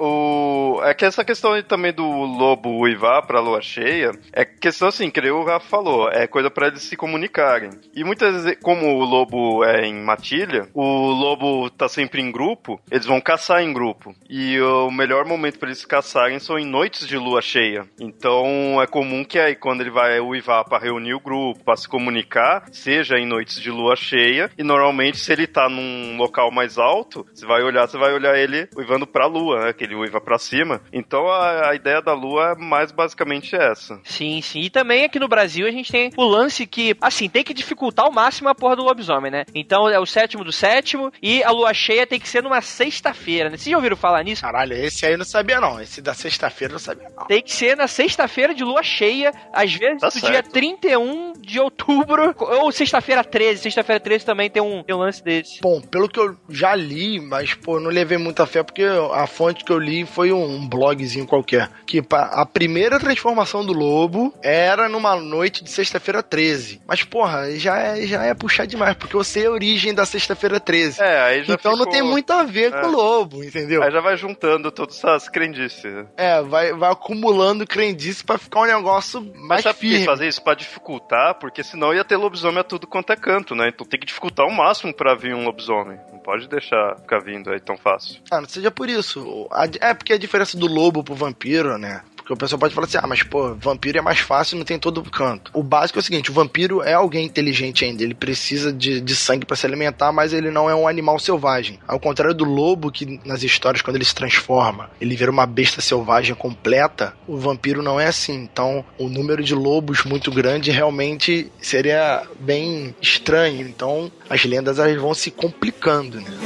[SPEAKER 4] É que essa questão aí também do lobo uivar pra lua cheia é questão assim, que o Rafa falou, é coisa pra eles se comunicarem. E muitas vezes, como o lobo é em matilha, o lobo tá sempre em grupo, eles vão caçar em grupo. E o melhor momento pra eles caçarem são em noites de lua cheia. Então é comum que aí quando ele vai uivar pra reunir o grupo, pra se comunicar, seja em noites de lua cheia. E normalmente se ele tá num local mais alto, você vai olhar ele uivando pra lua, né? Que ele uiva pra cima. Então a ideia da lua é mais basicamente essa.
[SPEAKER 1] Sim, sim. E também aqui no Brasil a gente tem o lance que, assim, tem que dificultar ao máximo a porra do lobisomem, né? Então é o 7º do 7º e a lua cheia tem que ser numa sexta-feira, né? Vocês já ouviram falar nisso?
[SPEAKER 5] Caralho, esse aí eu não sabia não. Esse da sexta-feira eu não sabia não.
[SPEAKER 1] Tem que ser na sexta-feira de lua cheia, às vezes
[SPEAKER 4] Tá
[SPEAKER 1] no dia 31 de outubro, ou sexta-feira 13. Sexta-feira 13 também tem um lance desse.
[SPEAKER 5] Bom, pelo que eu já li, mas, pô, não levei muita fé, porque a fonte que eu li foi um blogzinho qualquer. Que a primeira transformação do lobo era numa noite de sexta-feira 13. Mas, porra, já é puxar demais, porque eu sei a origem da sexta-feira 13.
[SPEAKER 4] Aí já
[SPEAKER 5] então não tem muito a ver com o lobo, entendeu?
[SPEAKER 4] Aí já vai juntando todas essas crendices.
[SPEAKER 5] Vai acumulando crendice pra ficar um negócio mais
[SPEAKER 4] sabe
[SPEAKER 5] firme.
[SPEAKER 4] Por que fazer isso? Pra dificultar, porque senão ia ter lobisomem a tudo quanto é canto, né? Então tem que dificultar ao máximo pra vir um lobisomem. Não pode deixar ficar vindo aí tão fácil.
[SPEAKER 5] Não seja por isso. Porque a diferença do lobo pro vampiro, né? Porque o pessoal pode falar assim, mas pô, vampiro é mais fácil, não tem todo canto. O básico é o seguinte, o vampiro é alguém inteligente ainda, ele precisa de sangue pra se alimentar, mas ele não é um animal selvagem. Ao contrário do lobo, que nas histórias, quando ele se transforma, ele vira uma besta selvagem completa, o vampiro não é assim. Então, o número de lobos muito grande realmente seria bem estranho. Então, as lendas elas vão se complicando, né?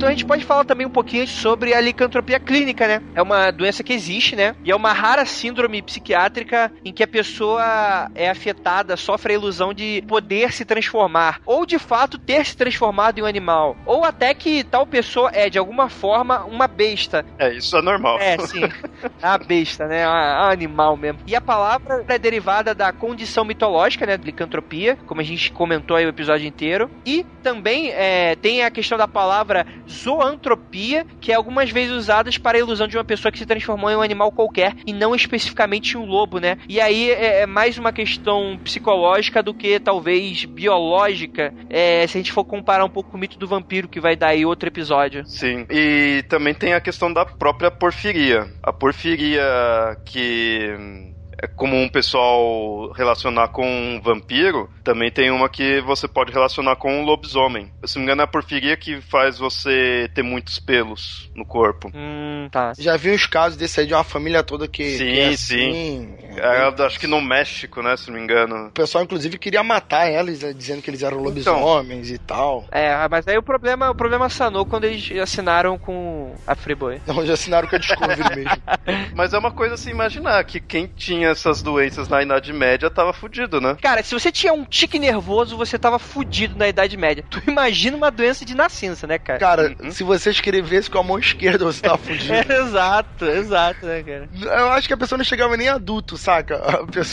[SPEAKER 1] Então a gente pode falar também um pouquinho sobre a licantropia clínica, né? É uma doença que existe, né? E é uma rara síndrome psiquiátrica em que a pessoa é afetada, sofre a ilusão de poder se transformar, ou de fato ter se transformado em um animal, ou até que tal pessoa é, de alguma forma, uma besta.
[SPEAKER 4] Isso é normal.
[SPEAKER 1] Sim. A besta, né? A animal mesmo. E a palavra é derivada da condição mitológica, né? De licantropia, como a gente comentou aí o episódio inteiro. E também tem a questão da palavra zoantropia, que é algumas vezes usada para a ilusão de uma pessoa que se transformou em um animal qualquer e não especificamente em um lobo, né? E aí é mais uma questão psicológica do que talvez biológica, se a gente for comparar um pouco com o mito do vampiro, que vai dar aí outro episódio.
[SPEAKER 4] Sim, e também tem a questão da própria porfiria. A porfiria que é comum o pessoal relacionar com um vampiro, também tem uma que você pode relacionar com um lobisomem. Se não me engano, é a porfiria que faz você ter muitos pelos no corpo.
[SPEAKER 1] Tá.
[SPEAKER 5] Já vi uns casos desse aí de uma família toda que...
[SPEAKER 4] Sim,
[SPEAKER 5] que é
[SPEAKER 4] sim.
[SPEAKER 5] Assim,
[SPEAKER 4] acho que no México, né, se não me engano.
[SPEAKER 5] O pessoal, inclusive, queria matar eles, né, dizendo que eles eram lobisomens e tal.
[SPEAKER 1] Mas aí o problema sanou quando eles assinaram com a Friboi.
[SPEAKER 5] Não, já assinaram com a Discovery mesmo.
[SPEAKER 4] Mas é uma coisa assim, imaginar que quem tinha essas doenças na Idade Média tava fudido, né?
[SPEAKER 1] Cara, se você tinha um tique nervoso, você tava fudido na Idade Média. Tu imagina uma doença de nascença, né, cara?
[SPEAKER 5] Cara, se você escrevesse com a mão esquerda, você tava fudido.
[SPEAKER 1] Exato, né, cara?
[SPEAKER 5] Eu acho que a pessoa não chegava nem adulto, saca?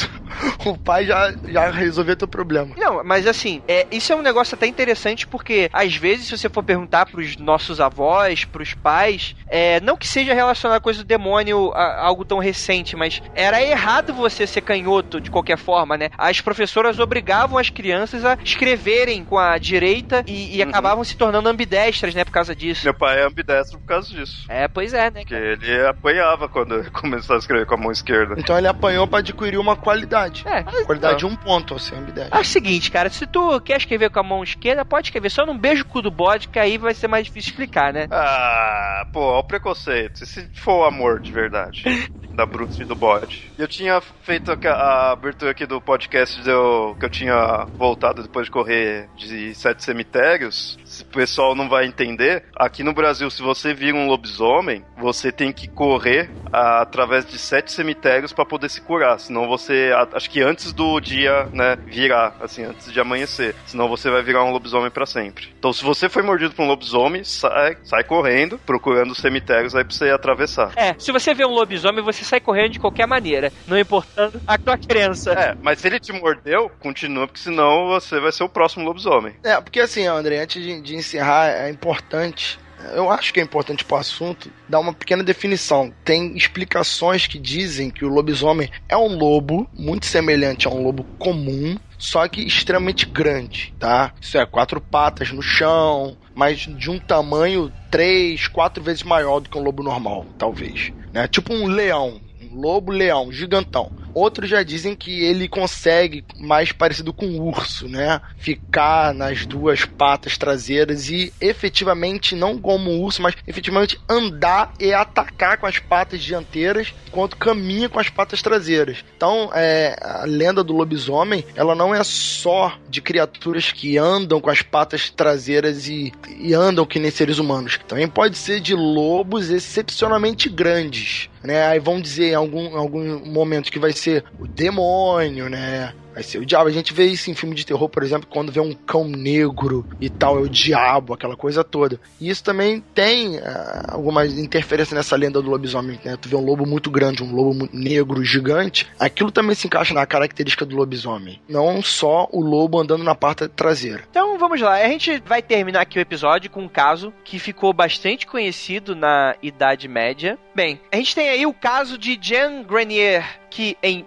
[SPEAKER 5] O pai já resolveu teu problema.
[SPEAKER 1] Não, mas assim, isso é um negócio até interessante porque, às vezes, se você for perguntar pros nossos avós, pros pais, não que seja relacionado à coisa do demônio a algo tão recente, mas era errado você ser canhoto de qualquer forma, né? As professoras obrigavam as crianças a escreverem com a direita e acabavam se tornando ambidestras, né, por causa disso.
[SPEAKER 4] Meu pai é ambidestro por causa disso.
[SPEAKER 1] Pois é, né?
[SPEAKER 4] Porque ele apanhava quando começou a escrever com a mão esquerda.
[SPEAKER 5] Então ele apanhou pra adquirir uma qualidade. Qualidade de 1 ponto, ao ser ambidestro.
[SPEAKER 1] É o seguinte, cara, se tu quer escrever com a mão esquerda, pode escrever, só não beija o cu do bode, que aí vai ser mais difícil explicar, né?
[SPEAKER 4] Olha o preconceito. E se for o amor de verdade? Da Brutus e do bode. Eu tinha feito a abertura aqui do podcast que eu tinha voltado depois de correr de 7 cemitérios. Se o pessoal não vai entender, aqui no Brasil, se você vira um lobisomem, você tem que correr através de 7 cemitérios pra poder se curar. Senão você, acho que antes do dia, né, virar, assim, antes de amanhecer. Senão você vai virar um lobisomem pra sempre. Então, se você foi mordido por um lobisomem, sai correndo, procurando os cemitérios aí pra você atravessar.
[SPEAKER 1] Se você vê um lobisomem, você sai correndo de qualquer maneira, não importando a tua crença.
[SPEAKER 4] Mas se ele te mordeu, continua, porque senão você vai ser o próximo lobisomem.
[SPEAKER 5] Porque assim, André, antes de encerrar, é importante... Eu acho que é importante pro assunto dar uma pequena definição. Tem explicações que dizem que o lobisomem é um lobo muito semelhante a um lobo comum, só que extremamente grande, tá? Isso 4 patas no chão, mas de um tamanho 3, 4 vezes maior do que um lobo normal, talvez, né? Tipo um leão, um lobo-leão, gigantão. Outros já dizem que ele consegue, mais parecido com um urso, né? Ficar nas 2 patas traseiras e efetivamente, não como um urso, mas efetivamente andar e atacar com as patas dianteiras enquanto caminha com as patas traseiras. Então, a lenda do lobisomem, ela não é só de criaturas que andam com as patas traseiras e andam que nem seres humanos. Também pode ser de lobos excepcionalmente grandes, né? Aí vão dizer em algum momento que vai ser o demônio, né? Vai ser o diabo. A gente vê isso em filme de terror, por exemplo, quando vê um cão negro e tal, é o diabo, aquela coisa toda. E isso também tem alguma interferência nessa lenda do lobisomem, né? Tu vê um lobo muito grande, um lobo negro gigante, aquilo também se encaixa na característica do lobisomem. Não só o lobo andando na parte traseira.
[SPEAKER 1] Então vamos lá, a gente vai terminar aqui o episódio com um caso que ficou bastante conhecido na Idade Média. Bem, a gente tem aí o caso de Jean Grenier, que em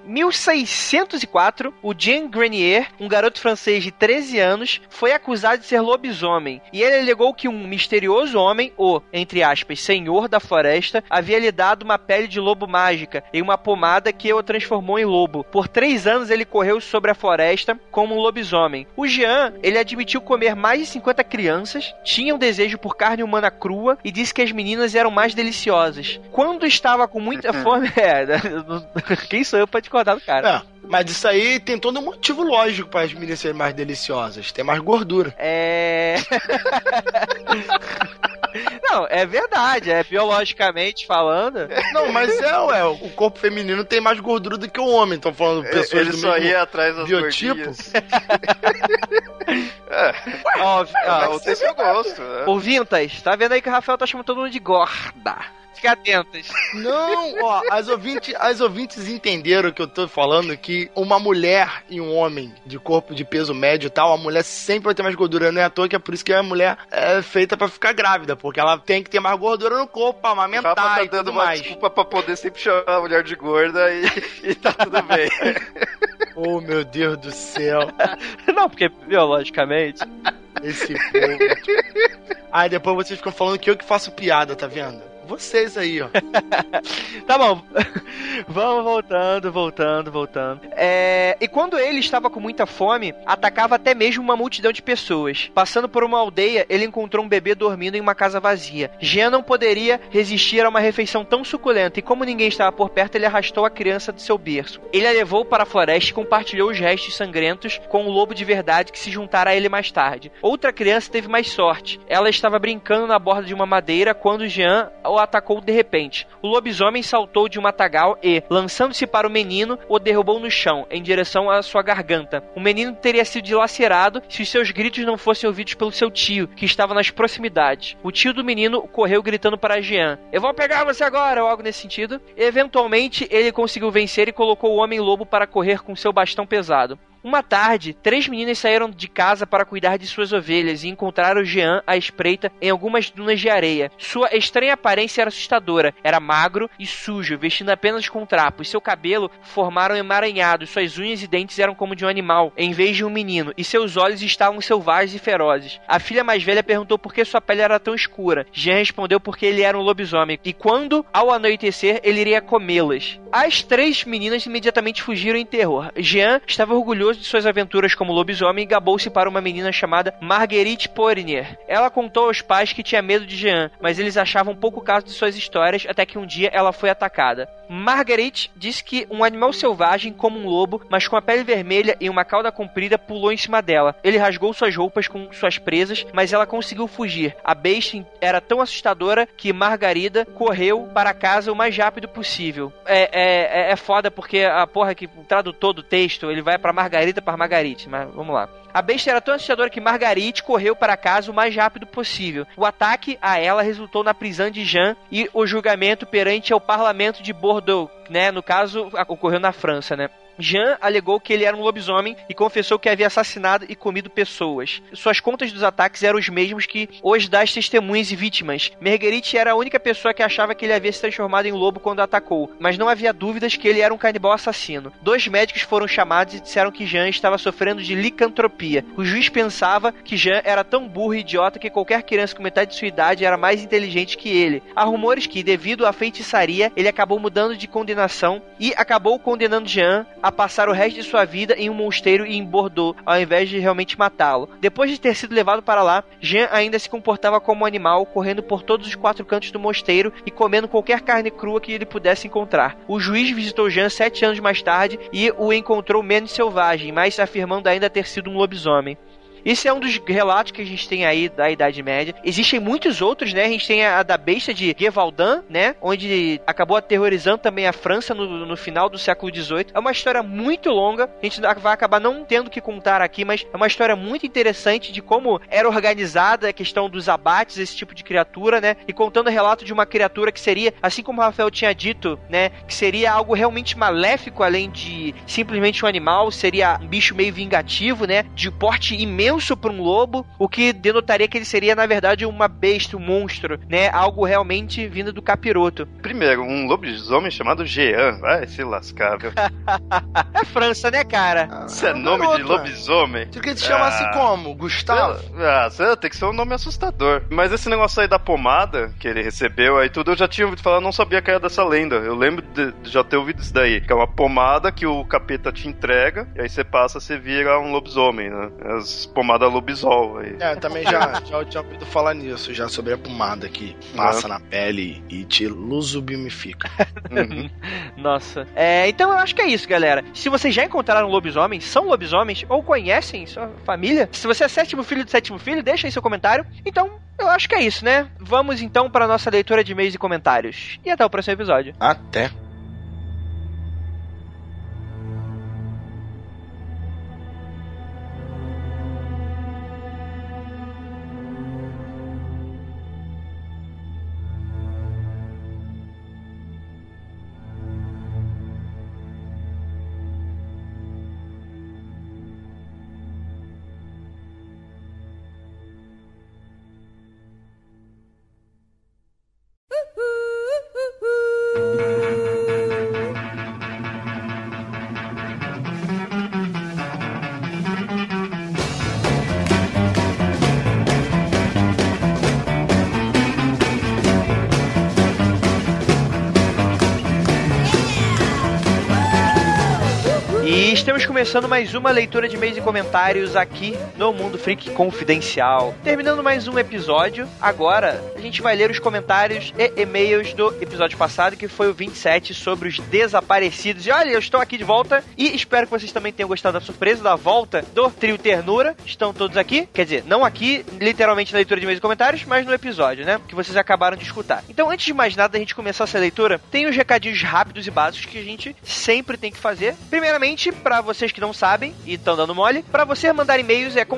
[SPEAKER 1] 1604, o Jean Grenier, um garoto francês de 13 anos, foi acusado de ser lobisomem. E ele alegou que um misterioso homem, o, entre aspas, senhor da floresta, havia lhe dado uma pele de lobo mágica e uma pomada que o transformou em lobo. Por 3 anos ele correu sobre a floresta como um lobisomem. O Jean, ele admitiu comer mais de 50 crianças, tinha um desejo por carne humana crua e disse que as meninas eram mais deliciosas. Quando estava com muita fome... quem sou eu pra discordar do cara?
[SPEAKER 5] Mas isso aí tem todo um motivo lógico para as meninas serem mais deliciosas. Tem mais gordura.
[SPEAKER 1] Não, é verdade, biologicamente falando.
[SPEAKER 5] Não, mas o corpo feminino tem mais gordura do que o homem. Estão falando pessoas do mesmo
[SPEAKER 4] ia atrás das
[SPEAKER 5] biotipo.
[SPEAKER 4] Não tem seu gosto. Né?
[SPEAKER 1] Ouvintas, tá vendo aí que o Rafael tá chamando todo mundo de gorda. Fiquem atentas.
[SPEAKER 5] Não, as ouvintes entenderam que eu tô falando, que uma mulher e um homem de corpo de peso médio e tal, a mulher sempre vai ter mais gordura. Não é à toa que é por isso que a mulher é feita pra ficar grávida, porque ela tem que ter mais gordura no corpo pra amamentar
[SPEAKER 4] tá
[SPEAKER 5] e tudo
[SPEAKER 4] dando
[SPEAKER 5] mais.
[SPEAKER 4] Uma desculpa pra poder sempre chamar a mulher de gorda e tá tudo bem.
[SPEAKER 5] Oh, meu Deus do céu.
[SPEAKER 1] Não, porque biologicamente...
[SPEAKER 5] Esse povo... Aí depois vocês ficam falando que eu que faço piada, tá vendo? Vocês aí, ó.
[SPEAKER 1] Tá bom. Vamos voltando. E quando ele estava com muita fome, atacava até mesmo uma multidão de pessoas. Passando por uma aldeia, ele encontrou um bebê dormindo em uma casa vazia. Jean não poderia resistir a uma refeição tão suculenta e como ninguém estava por perto, ele arrastou a criança do seu berço. Ele a levou para a floresta e compartilhou os restos sangrentos com um lobo de verdade que se juntara a ele mais tarde. Outra criança teve mais sorte. Ela estava brincando na borda de uma madeira quando Jean o atacou de repente. O lobisomem saltou de um matagal e, lançando-se para o menino, o derrubou no chão, em direção à sua garganta. O menino teria sido dilacerado se os seus gritos não fossem ouvidos pelo seu tio, que estava nas proximidades. O tio do menino correu gritando para Jean: "Eu vou pegar você agora!" ou algo nesse sentido. Eventualmente, ele conseguiu vencer e colocou o homem-lobo para correr com seu bastão pesado. Uma tarde, 3 meninas saíram de casa para cuidar de suas ovelhas e encontraram Jean à espreita em algumas dunas de areia. Sua estranha aparência era assustadora. Era magro e sujo, vestindo apenas com trapos. Seu cabelo formaram emaranhados, suas unhas e dentes eram como de um animal, em vez de um menino, e seus olhos estavam selvagens e ferozes. A filha mais velha perguntou por que sua pele era tão escura. Jean respondeu porque ele era um lobisomem, e quando, ao anoitecer, ele iria comê-las. As 3 meninas imediatamente fugiram em terror. Jean estava orgulhoso de suas aventuras como lobisomem e gabou-se para uma menina chamada Marguerite Pornier. Ela contou aos pais que tinha medo de Jean, mas eles achavam pouco caso de suas histórias até que um dia ela foi atacada. Marguerite disse que um animal selvagem como um lobo, mas com a pele vermelha e uma cauda comprida, pulou em cima dela. Ele rasgou suas roupas com suas presas, mas ela conseguiu fugir. A besta era tão assustadora que Margarida correu para casa o mais rápido possível. É foda porque a porra que o tradutor do texto, ele vai pra Margarita para Margarite, mas vamos lá. A besta era tão assustadora que Margarite correu para casa o mais rápido possível. O ataque a ela resultou na prisão de Jean e o julgamento perante ao parlamento de Bordeaux, né? No caso, ocorreu na França, né? Jean alegou que ele era um lobisomem e confessou que havia assassinado e comido pessoas. Suas contas dos ataques eram os mesmos que os das testemunhas e vítimas. Marguerite era a única pessoa que achava que ele havia se transformado em lobo quando atacou, mas não havia dúvidas que ele era um canibal assassino. 2 médicos foram chamados e disseram que Jean estava sofrendo de licantropia. O juiz pensava que Jean era tão burro e idiota que qualquer criança com metade de sua idade era mais inteligente que ele. Há rumores que, devido à feitiçaria, ele acabou mudando de condenação e acabou condenando Jean a passar o resto de sua vida em um mosteiro em Bordeaux, ao invés de realmente matá-lo. Depois de ter sido levado para lá, Jean ainda se comportava como um animal, correndo por todos os 4 cantos do mosteiro e comendo qualquer carne crua que ele pudesse encontrar. O juiz visitou Jean 7 anos mais tarde e o encontrou menos selvagem, mas afirmando ainda ter sido um lobisomem. Esse é um dos relatos que a gente tem aí da Idade Média. Existem muitos outros, né? A gente tem a da besta de Gévaudan, né? Onde acabou aterrorizando também a França no final do século XVIII. É uma história muito longa. A gente vai acabar não tendo que contar aqui, mas é uma história muito interessante de como era organizada a questão dos abates, esse tipo de criatura, né? E contando o relato de uma criatura que seria, assim como o Rafael tinha dito, né? Que seria algo realmente maléfico, além de simplesmente um animal. Seria um bicho meio vingativo, né? De porte imenso para um lobo, o que denotaria que ele seria, na verdade, uma besta, um monstro, né? Algo realmente vindo do capiroto.
[SPEAKER 4] Primeiro, um lobisomem chamado Jean. Vai se lascar, viu?
[SPEAKER 1] É França, né, cara?
[SPEAKER 4] Isso é nome de lobisomem?
[SPEAKER 5] Tu quer te chamar assim como? Gustavo?
[SPEAKER 4] Tem que ser um nome assustador. Mas esse negócio aí da pomada que ele recebeu, aí tudo eu já tinha ouvido falar, não sabia que era dessa lenda. Eu lembro de já ter ouvido isso daí. Que é uma pomada que o capeta te entrega, e aí você passa, você vira um lobisomem, né? As pomada Lubisol aí.
[SPEAKER 5] Também já tinha ouvido falar nisso, já sobre a pomada que passa na pele e te lusobiumifica.
[SPEAKER 1] Nossa. Então eu acho que é isso, galera. Se vocês já encontraram lobisomens, são lobisomens ou conhecem sua família, se você é sétimo filho do sétimo filho, deixa aí seu comentário. Então, eu acho que é isso, né? Vamos então para a nossa leitura de e-mails e comentários. E até o próximo episódio.
[SPEAKER 5] Até.
[SPEAKER 1] E estamos começando mais uma leitura de e-mails e comentários aqui no Mundo Freak Confidencial. Terminando mais um episódio, agora a gente vai ler os comentários e e-mails do episódio passado, que foi o 27, sobre os desaparecidos. E olha, eu estou aqui de volta e espero que vocês também tenham gostado da surpresa, da volta do Trio Ternura. Estão todos aqui, quer dizer, não aqui, literalmente na leitura de e-mails e comentários, mas no episódio, né, que vocês acabaram de escutar. Então, antes de mais nada, a gente começar essa leitura, tem os recadinhos rápidos e básicos que a gente sempre tem que fazer. Primeiramente, para vocês que não sabem e estão dando mole, para você mandar e-mails é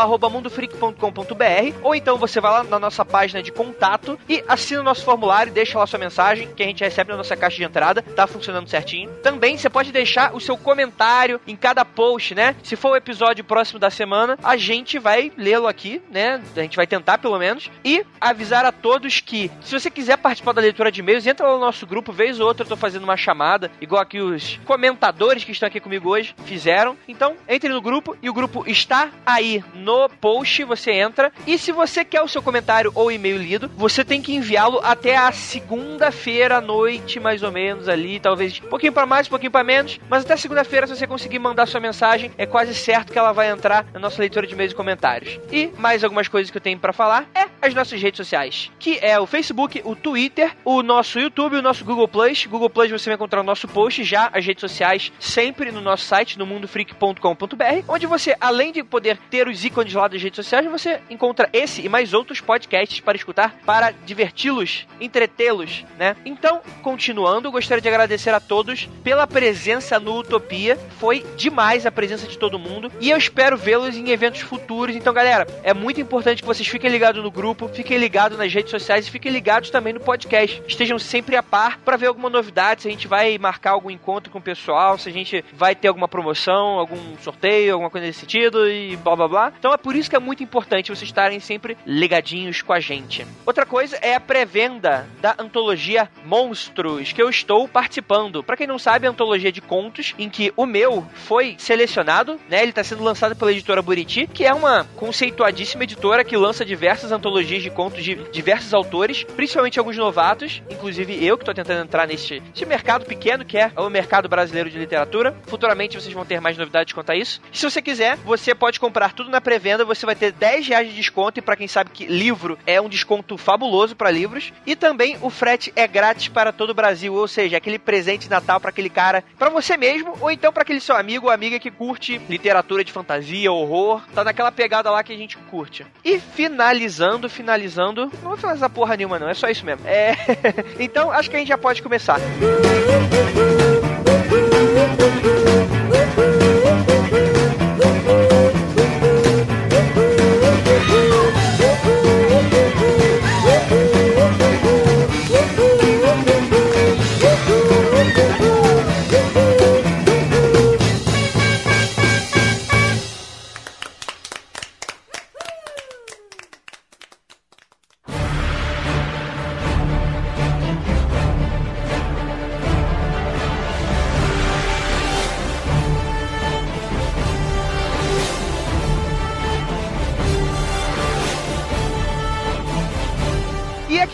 [SPEAKER 1] contato@mundofreak.com.br, ou então você vai lá na nossa página de contato e assina o nosso formulário, deixa lá sua mensagem que a gente recebe na nossa caixa de entrada, tá funcionando certinho. Também você pode deixar o seu comentário em cada post, né? Se for o episódio próximo da semana, a gente vai lê-lo aqui, né? A gente vai tentar pelo menos, e avisar a todos que, se você quiser participar da leitura de e-mails, entra lá no nosso grupo, vez ou outra eu tô fazendo uma chamada, igual aqui os comentadores que estão aqui comigo hoje fizeram. Então, entre no grupo e o grupo está aí no post, você entra. E se você quer o seu comentário ou e-mail lido, você tem que enviá-lo até a segunda-feira à noite, mais ou menos ali, talvez um pouquinho pra mais, um pouquinho pra menos, mas até segunda-feira, se você conseguir mandar sua mensagem, é quase certo que ela vai entrar na nossa leitura de e-mails e comentários. E mais algumas coisas que eu tenho pra falar é as nossas redes sociais, que é o Facebook, o Twitter, o nosso YouTube, o nosso Google Plus. Google Plus você vai encontrar o nosso post, já as redes sociais sempre no nosso site, no mundofreak.com.br, onde você, além de poder ter os ícones lá das redes sociais, você encontra esse e mais outros podcasts para escutar, para diverti-los, entretê-los, né? Então, continuando, gostaria de agradecer a todos pela presença no Utopia. Foi demais a presença de todo mundo e eu espero vê-los em eventos futuros. Então, galera, é muito importante que vocês fiquem ligados no grupo, fiquem ligados nas redes sociais e fiquem ligados também no podcast. Estejam sempre a par para ver alguma novidade, se a gente vai marcar algum encontro com o pessoal, se a gente vai ter alguma promoção, algum sorteio, alguma coisa desse sentido e blá blá blá. Então é por isso que é muito importante vocês estarem sempre ligadinhos com a gente. Outra coisa é a pré-venda da antologia Monstros, que eu estou participando. Pra quem não sabe, é a antologia de contos em que o meu foi selecionado, né? Ele tá sendo lançado pela editora Buriti, que é uma conceituadíssima editora que lança diversas antologias de contos de diversos autores, principalmente alguns novatos, inclusive eu que tô tentando entrar neste mercado pequeno que é o mercado brasileiro de literatura. Futuramente vocês vão ter mais novidades quanto a isso. Se você quiser, você pode comprar tudo na pré-venda, você vai ter R$10 de desconto, e pra quem sabe que livro é um desconto fabuloso pra livros, e também o frete é grátis para todo o Brasil, ou seja, aquele presente de Natal pra aquele cara, pra você mesmo, ou então pra aquele seu amigo ou amiga que curte literatura de fantasia, horror, tá naquela pegada lá que a gente curte. E finalizando, não vou fazer essa porra nenhuma não, é só isso mesmo. Então, acho que a gente já pode começar.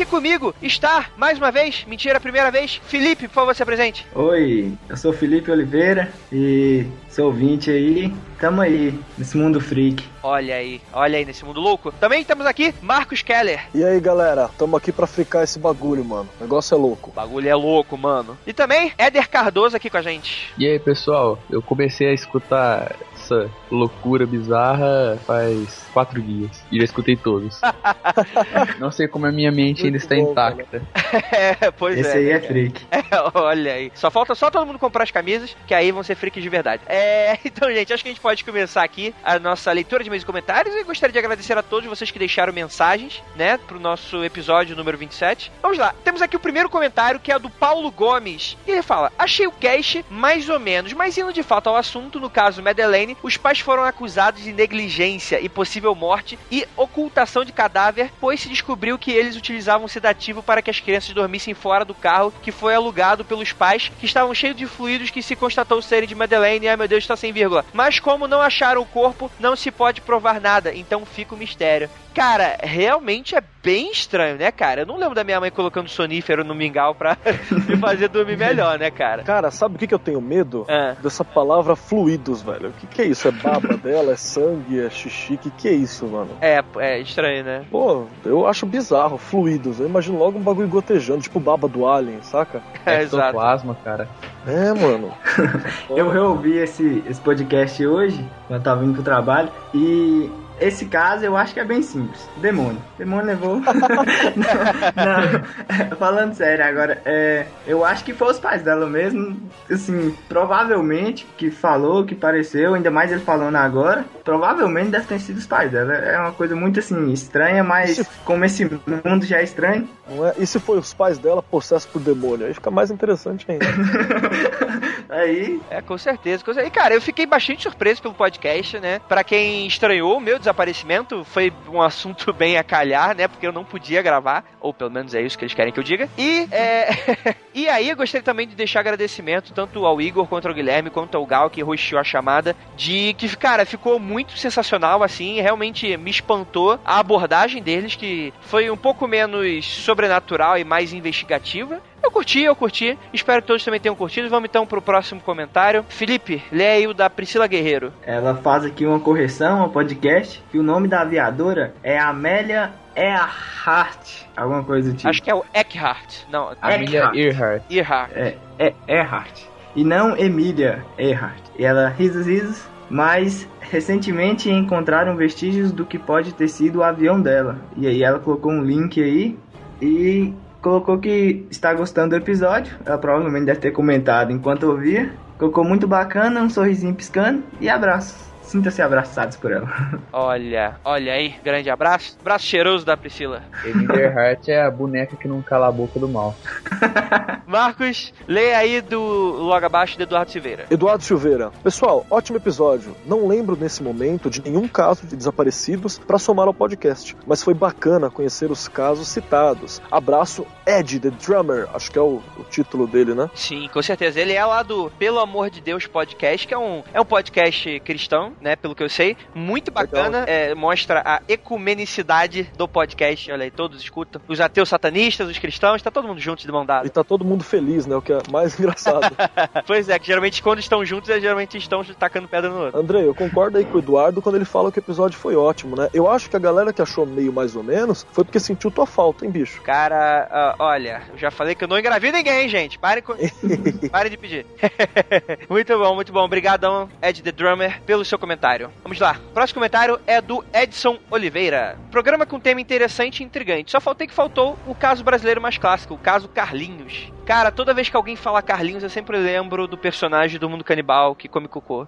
[SPEAKER 1] comigo está, mais uma vez, mentira, a primeira vez, Felipe, por favor, se apresente.
[SPEAKER 6] Oi, eu sou Felipe Oliveira e sou ouvinte aí. Tamo aí, nesse mundo freak.
[SPEAKER 1] Olha aí, nesse mundo louco. Também temos aqui Marcos Keller.
[SPEAKER 7] E aí, galera, tamo aqui pra fricar esse bagulho, mano. O negócio é louco.
[SPEAKER 1] O bagulho é louco, mano. E também Éder Cardoso aqui com a gente.
[SPEAKER 8] E aí, pessoal, eu comecei a escutar essa loucura bizarra faz 4 dias. E já escutei todos. Não sei como a minha mente ainda está intacta.
[SPEAKER 1] Pois
[SPEAKER 6] esse aí é freak.
[SPEAKER 1] Olha aí. Só falta todo mundo comprar as camisas, que aí vão ser freaks de verdade. Então, gente, acho que a gente pode começar aqui a nossa leitura de e-mails e comentários. E gostaria de agradecer a todos vocês que deixaram mensagens, né, pro nosso episódio número 27. Vamos lá. Temos aqui o primeiro comentário, que é do Paulo Gomes. E ele fala: achei o cast mais ou menos, mas indo de fato ao assunto, no caso Madeleine, os pais foram acusados de negligência e possível morte e ocultação de cadáver, pois se descobriu que eles utilizavam sedativo para que as crianças dormissem fora do carro que foi alugado pelos pais, que estavam cheios de fluidos que se constatou serem de Madeleine. Ai meu Deus, está sem vírgula. Mas como não acharam o corpo, não se pode provar nada, então fica o mistério. Cara, realmente é bem estranho, né, cara? Eu não lembro da minha mãe colocando sonífero no mingau pra me fazer dormir melhor, né, cara?
[SPEAKER 7] Cara, sabe o que eu tenho medo? Dessa palavra fluidos, velho. O que é isso? É baba dela? É sangue? É xixi? O que é isso, mano?
[SPEAKER 1] É estranho, né?
[SPEAKER 7] Pô, eu acho bizarro, fluidos. Eu imagino logo um bagulho gotejando, tipo baba do Alien, saca?
[SPEAKER 1] Exato.
[SPEAKER 8] Plasma, cara.
[SPEAKER 7] Mano.
[SPEAKER 6] Eu reouvi esse podcast hoje, quando eu tava indo pro trabalho, e esse caso eu acho que é bem simples. Demônio levou. não, falando sério agora, eu acho que foi os pais dela mesmo, assim, provavelmente, que falou, que pareceu, ainda mais ele falando agora, provavelmente deve ter sido os pais dela. É uma coisa muito, assim, estranha, mas como esse mundo já é estranho.
[SPEAKER 7] Não é? E se foi os pais dela possessos por demônio? Aí fica mais interessante ainda.
[SPEAKER 6] Aí...
[SPEAKER 1] com certeza. E, cara, eu fiquei bastante surpreso pelo podcast, né? Pra quem estranhou o meu desaparecimento, foi um assunto bem a calhar, né? Porque eu não podia gravar, ou pelo menos é isso que eles querem que eu diga. E aí eu gostaria também de deixar agradecimento tanto ao Igor, quanto ao Guilherme, quanto ao Gal, que hosteou a chamada, de que, cara, ficou muito sensacional, assim, realmente me espantou a abordagem deles, que foi um pouco menos sobrenatural e mais investigativa. Eu curti. Espero que todos também tenham curtido. Vamos então pro próximo comentário. Felipe, lê aí o da Priscila Guerreiro.
[SPEAKER 6] Ela faz aqui uma correção ao podcast, que o nome da aviadora é Amélia Earhart, alguma coisa do tipo.
[SPEAKER 1] Acho que é o Eckhart. Não,
[SPEAKER 8] Amélia Earhart.
[SPEAKER 6] É Earhart. E não Emília Earhart. E ela risos, mas recentemente encontraram vestígios do que pode ter sido o avião dela. E aí ela colocou um link aí e colocou que está gostando do episódio. Ela provavelmente deve ter comentado enquanto ouvia. Colocou muito bacana, um sorrisinho piscando e abraço. Sinta-se abraçados por ela.
[SPEAKER 1] Olha aí, grande abraço. Abraço cheiroso da Priscila.
[SPEAKER 8] Emília Earhart é a boneca que não cala a boca do mal.
[SPEAKER 1] Marcos, leia aí do logo abaixo de Eduardo Silveira.
[SPEAKER 7] Eduardo Silveira. Pessoal, ótimo episódio. Não lembro nesse momento de nenhum caso de desaparecidos para somar ao podcast, mas foi bacana conhecer os casos citados. Abraço, Ed, The Drummer. Acho que é o título dele, né?
[SPEAKER 1] Sim, com certeza. Ele é lá do Pelo Amor de Deus Podcast, que é um podcast cristão, né, pelo que eu sei, muito bacana, mostra a ecumenicidade do podcast, olha aí, todos escutam, os ateus satanistas, os cristãos, tá todo mundo junto de mão dada.
[SPEAKER 7] E tá todo mundo feliz, né, o que é mais engraçado.
[SPEAKER 1] Pois é, que geralmente quando estão juntos, geralmente estão tacando pedra no outro.
[SPEAKER 7] André, eu concordo aí com o Eduardo quando ele fala que o episódio foi ótimo, né, eu acho que a galera que achou meio mais ou menos, foi porque sentiu tua falta, hein, bicho?
[SPEAKER 1] Cara, olha, eu já falei que eu não engravido ninguém, gente, parem de pedir. Muito bom, obrigadão, Ed The Drummer, pelo seu comentário. Vamos lá. O próximo comentário é do Edson Oliveira. Programa com tema interessante e intrigante. Só faltou o caso brasileiro mais clássico, o caso Carlinhos. Cara, toda vez que alguém fala Carlinhos, eu sempre lembro do personagem do Mundo Canibal que come cocô.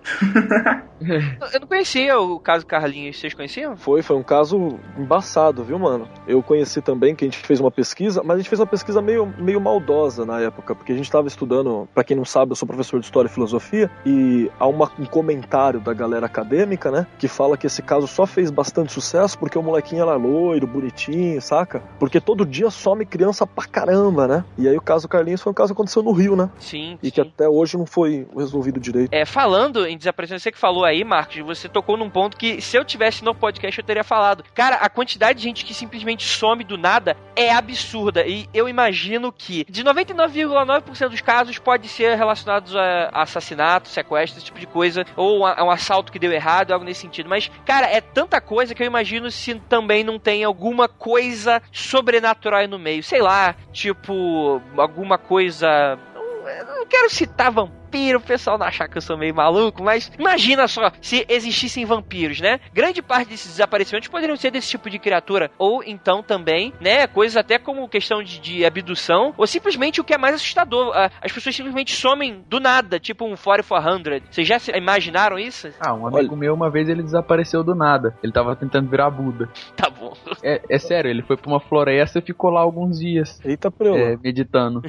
[SPEAKER 1] Eu não conhecia o caso Carlinhos. Vocês conheciam?
[SPEAKER 7] Foi um caso embaçado, viu, mano? Eu conheci também, que a gente fez uma pesquisa, mas a gente fez uma pesquisa meio maldosa na época, porque a gente tava estudando, pra quem não sabe, eu sou professor de História e Filosofia, e há um comentário da galera acadêmica, né, que fala que esse caso só fez bastante sucesso porque o molequinho era loiro, bonitinho, saca? Porque todo dia some criança pra caramba, né? E aí o caso Carlinhos Carlinhos foi um caso que aconteceu no Rio, né?
[SPEAKER 1] Sim.
[SPEAKER 7] E que até hoje não foi resolvido direito.
[SPEAKER 1] Falando em desaparecimento, você que falou aí, Marcos, você tocou num ponto que se eu tivesse no podcast eu teria falado. Cara, a quantidade de gente que simplesmente some do nada é absurda. E eu imagino que de 99,9% dos casos pode ser relacionados a assassinato, sequestro, esse tipo de coisa, ou a um assalto que deu errado, algo nesse sentido. Mas, cara, é tanta coisa que eu imagino se também não tem alguma coisa sobrenatural aí no meio. Sei lá, tipo, alguma coisa... Eu não quero citar vampiro, o pessoal não achar que eu sou meio maluco, mas imagina só se existissem vampiros, né? Grande parte desses desaparecimentos poderiam ser desse tipo de criatura, ou então também, né, coisas até como questão de abdução, ou simplesmente o que é mais assustador, as pessoas simplesmente somem do nada, tipo um 4400. Vocês já imaginaram isso?
[SPEAKER 8] Um amigo meu, uma vez ele desapareceu do nada. Ele tava tentando virar Buda.
[SPEAKER 1] Tá bom.
[SPEAKER 8] É sério, ele foi pra uma floresta e ficou lá alguns dias.
[SPEAKER 7] Eita, preula.
[SPEAKER 8] Meditando.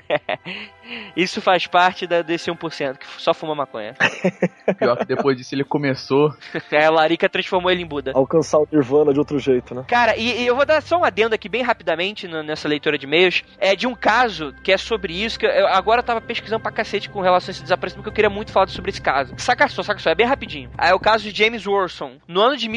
[SPEAKER 1] Isso faz parte desse 1% que só fuma maconha.
[SPEAKER 8] Pior que depois disso ele começou.
[SPEAKER 1] A Larica transformou ele em Buda.
[SPEAKER 7] Alcançar o Nirvana de outro jeito, né?
[SPEAKER 1] Cara, e eu vou dar só um adendo aqui bem rapidamente nessa leitura de e-mails. É de um caso que é sobre isso, que eu agora tava pesquisando pra cacete com relação a esse desaparecimento, porque eu queria muito falar sobre esse caso. Saca só, é bem rapidinho. É o caso de James Worson. No ano de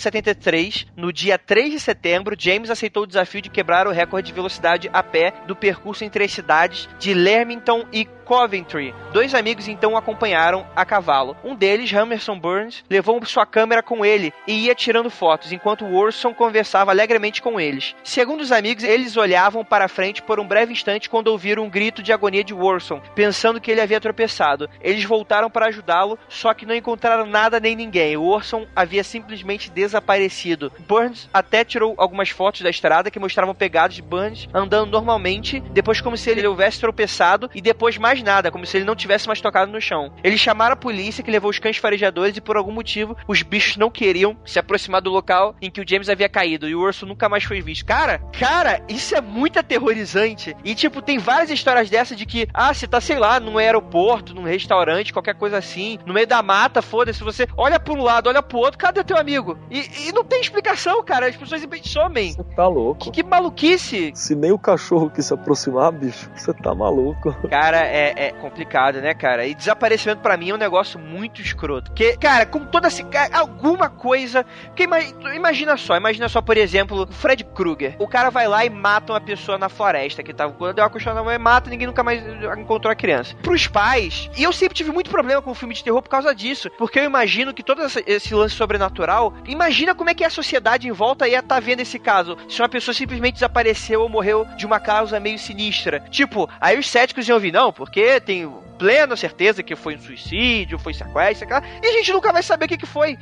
[SPEAKER 1] 1873, no dia 3 de setembro, James aceitou o desafio de quebrar o recorde de velocidade a pé do percurso entre as cidades de Leamington e Coventry. Dois amigos então o acompanharam a cavalo. Um deles, Emerson Burns, levou sua câmera com ele e ia tirando fotos, enquanto Worson conversava alegremente com eles. Segundo os amigos, eles olhavam para frente por um breve instante quando ouviram um grito de agonia de Worson, pensando que ele havia tropeçado. Eles voltaram para ajudá-lo, só que não encontraram nada nem ninguém. Worson havia simplesmente desaparecido. Burns até tirou algumas fotos da estrada que mostravam pegadas de Burns andando normalmente, depois como se ele houvesse tropeçado e depois mais nada, como se ele não tivesse mais tocado no chão. Eles chamaram a polícia, que levou os cães farejadores, e por algum motivo os bichos não queriam se aproximar do local em que o James havia caído, e o urso nunca mais foi visto. Cara, isso é muito aterrorizante. E tipo, tem várias histórias dessa de que, você tá, sei lá, num aeroporto, num restaurante, qualquer coisa assim, no meio da mata, foda-se, você olha pra um lado, olha pro outro, cadê teu amigo? E não tem explicação, cara, as pessoas simplesmente somem.
[SPEAKER 7] Você tá louco.
[SPEAKER 1] Que maluquice.
[SPEAKER 7] Se nem o cachorro quis se aproximar, bicho, você tá maluco.
[SPEAKER 1] Cara, é complicado, né, cara? E desaparecimento pra mim é um negócio muito escroto. Porque, cara, com toda alguma coisa... Porque imagina só, por exemplo, o Fred Krueger. O cara vai lá e mata uma pessoa na floresta que tava... Quando deu uma coxinha na mãe, mata, ninguém nunca mais encontrou a criança. Pros pais... E eu sempre tive muito problema com filme de terror por causa disso. Porque eu imagino que todo esse lance sobrenatural... Imagina como é que a sociedade em volta ia estar vendo esse caso. Se uma pessoa simplesmente desapareceu ou morreu de uma causa meio sinistra. Tipo, aí os céticos iam ouvir, não, porque tem plena certeza que foi um suicídio, foi sequestro, e a gente nunca vai saber o que foi.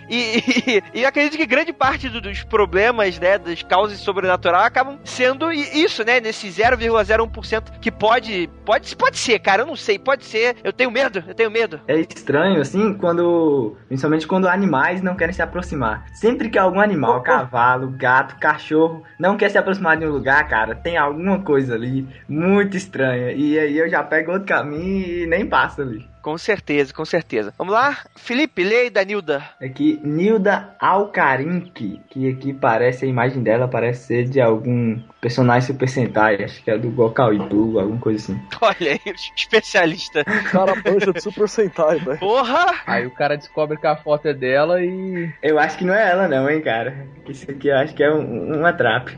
[SPEAKER 1] E acredito que grande parte dos problemas, né, das causas sobrenaturais acabam sendo isso, né, nesse 0,01% que pode ser, cara, eu não sei, pode ser, eu tenho medo.
[SPEAKER 6] É estranho, assim, principalmente quando animais não querem se aproximar. Sempre que algum animal, cavalo, gato, cachorro, não quer se aproximar de um lugar, cara, tem alguma coisa ali muito estranha. E aí eu já pego outro caminho e nem passa ali.
[SPEAKER 1] Com certeza. Vamos lá? Felipe, lê aí da Nilda.
[SPEAKER 6] Aqui, Nilda Alcarinque, que aqui parece, a imagem dela parece ser de algum personagem Super Sentai, acho que é do Gokao Itu, alguma coisa assim.
[SPEAKER 1] Olha aí, especialista.
[SPEAKER 7] Cara, mancha de Super Sentai, velho.
[SPEAKER 1] Porra!
[SPEAKER 8] Aí o cara descobre que a foto é dela e...
[SPEAKER 6] Eu acho que não é ela não, hein, cara. Isso aqui eu acho que é uma trap.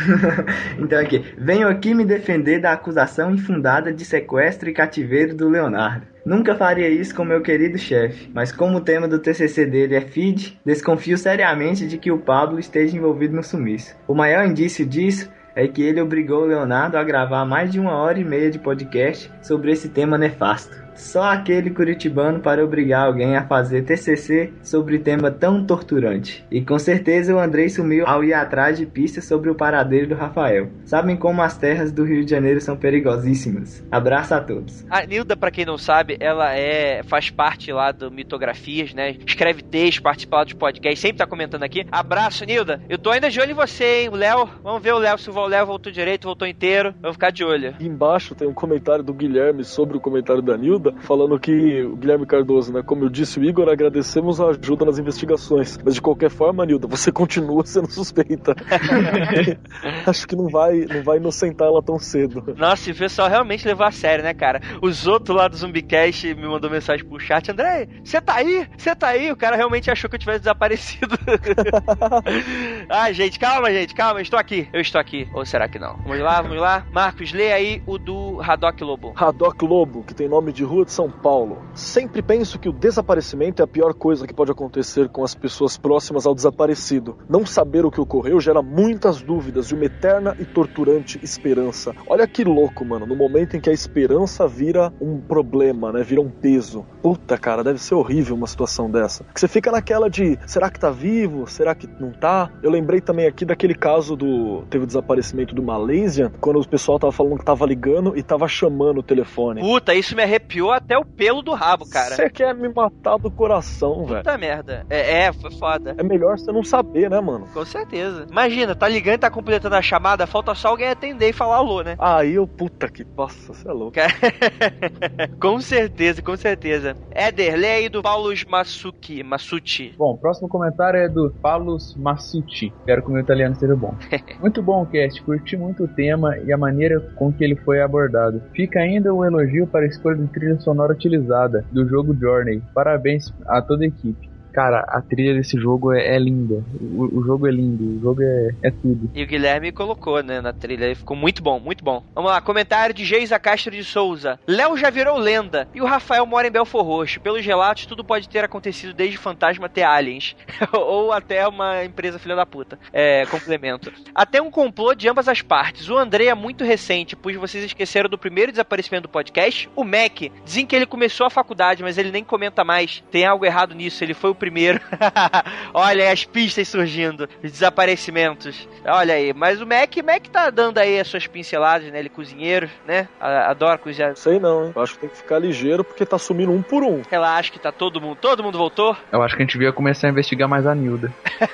[SPEAKER 6] Então aqui, venho aqui me defender da acusação infundada de sequestro e cativeiro do Leonardo. Nunca faria isso com meu querido chefe, mas como o tema do TCC dele é feed, desconfio seriamente de que o Pablo esteja envolvido no sumiço. O maior indício disso é que ele obrigou o Leonardo a gravar mais de 1h30 de podcast sobre esse tema nefasto. Só aquele curitibano para obrigar alguém a fazer TCC sobre tema tão torturante. E com certeza o Andrei sumiu ao ir atrás de pistas sobre o paradeiro do Rafael. Sabem como as terras do Rio de Janeiro são perigosíssimas. Abraço a todos.
[SPEAKER 1] A Nilda, pra quem não sabe, ela faz parte lá do Mitografias, né? Escreve texto, participa lá dos podcasts, sempre tá comentando aqui. Abraço, Nilda. Eu tô ainda de olho em você, hein? O Léo, vamos ver o Léo, se o Léo voltou direito, voltou inteiro. Vamos ficar de olho.
[SPEAKER 7] E embaixo tem um comentário do Guilherme sobre o comentário da Nilda. Nilda falando que o Guilherme Cardoso, né? Como eu disse, o Igor, agradecemos a ajuda nas investigações. Mas de qualquer forma, Nilda, você continua sendo suspeita. Acho que não vai inocentar ela tão cedo.
[SPEAKER 1] Nossa, e o pessoal realmente levou a sério, né, cara? Os outros lá do Zumbicast me mandou mensagem pro chat: André, você tá aí? Você tá aí? O cara realmente achou que eu tivesse desaparecido. Ai, gente, calma, eu estou aqui. Ou será que não? Vamos lá. Marcos, lê aí o do Haddock Lobo.
[SPEAKER 7] Haddock Lobo, que tem nome de rua de São Paulo. Sempre penso que o desaparecimento é a pior coisa que pode acontecer com as pessoas próximas ao desaparecido. Não saber o que ocorreu gera muitas dúvidas e uma eterna e torturante esperança. Olha que louco, mano, no momento em que a esperança vira um problema, né, vira um peso. Puta, cara, deve ser horrível uma situação dessa. Que você fica naquela de, será que tá vivo? Será que não tá? Eu lembrei também aqui daquele caso teve o desaparecimento do Malaysia, quando o pessoal tava falando que tava ligando e tava chamando o telefone.
[SPEAKER 1] Puta, isso me arrepiou até o pelo do rabo, cara.
[SPEAKER 7] Você quer me matar do coração, velho.
[SPEAKER 1] Puta merda. Foi foda.
[SPEAKER 7] É melhor você não saber, né, mano?
[SPEAKER 1] Com certeza. Imagina, tá ligando e tá completando a chamada, falta só alguém atender e falar alô, né?
[SPEAKER 7] Aí puta que passa, você é louco.
[SPEAKER 1] Com certeza. Éder, lê aí do Paulus Massucci.
[SPEAKER 8] Bom, o próximo comentário é do Paulus Massucci. Espero que o meu italiano seja bom. Muito bom o cast, curti muito o tema e a maneira com que ele foi abordado. Fica ainda um elogio para a escolha de trilha sonora utilizada do jogo Journey. Parabéns a toda a equipe. Cara, a trilha desse jogo é linda. O jogo é lindo, o jogo é tudo.
[SPEAKER 1] E o Guilherme colocou, né, na trilha. Ficou muito bom, muito bom. Vamos lá, comentário de Geisa Castro de Souza. Léo já virou lenda e o Rafael mora em Belfort Roxo. Pelos relatos, tudo pode ter acontecido desde fantasma até aliens. Ou até uma empresa filha da puta. Complemento. Até um complô de ambas as partes. O André é muito recente, pois vocês esqueceram do primeiro desaparecimento do podcast. O Mac, dizem que ele começou a faculdade, mas ele nem comenta mais. Tem algo errado nisso, ele foi o primeiro. Olha aí as pistas surgindo, os desaparecimentos. Olha aí, mas o Mac tá dando aí as suas pinceladas, né? Ele é cozinheiro, né? Adora cozinhar.
[SPEAKER 7] Sei não, hein? Eu acho que tem que ficar ligeiro porque tá sumindo um por um.
[SPEAKER 1] Relaxa que tá todo mundo voltou.
[SPEAKER 8] Eu acho que a gente devia começar a investigar mais a Nilda.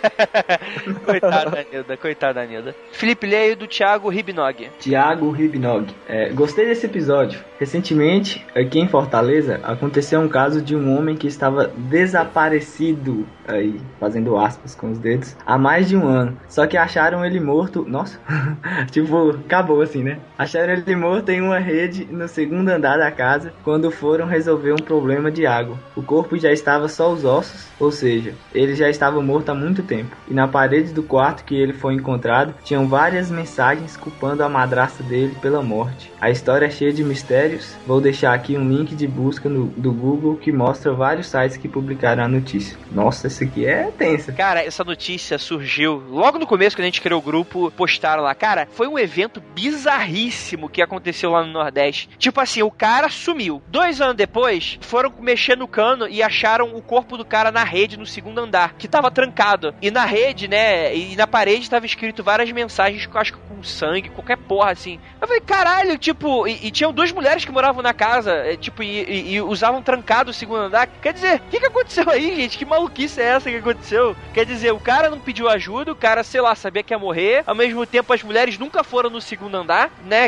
[SPEAKER 1] Coitada da Nilda. Felipe, leio do Thiago Ribnog.
[SPEAKER 6] Gostei desse episódio. Recentemente, aqui em Fortaleza, aconteceu um caso de um homem que estava desaparecido, aí, fazendo aspas com os dedos, há mais de um ano. Só que acharam ele morto, nossa, tipo, acabou assim, né? Acharam ele morto em uma rede no segundo andar da casa, quando foram resolver um problema de água. O corpo já estava só os ossos, ou seja, ele já estava morto há muito tempo. E na parede do quarto que ele foi encontrado, tinham várias mensagens culpando a madrasta dele pela morte. A história é cheia de mistérios. Vou deixar aqui um link de busca do Google que mostra vários sites que publicaram a notícia. Nossa, isso aqui é tensa.
[SPEAKER 1] Cara, essa notícia surgiu logo no começo, quando a gente criou o grupo, postaram lá. Cara, foi um evento bizarríssimo que aconteceu lá no Nordeste. Tipo assim, o cara sumiu. 2 anos depois, foram mexer no cano e acharam o corpo do cara na rede, no segundo andar, que tava trancado. E na rede, né, e na parede tava escrito várias mensagens, acho que com sangue, qualquer porra assim. Eu falei, caralho, tipo, e tinham 2 mulheres que moravam na casa, tipo, e usavam trancado o segundo andar. Quer dizer, o que aconteceu aí, gente? Que maluquice é essa que aconteceu? Quer dizer, o cara não pediu ajuda, o cara, sei lá, sabia que ia morrer, ao mesmo tempo as mulheres nunca foram no segundo andar, né?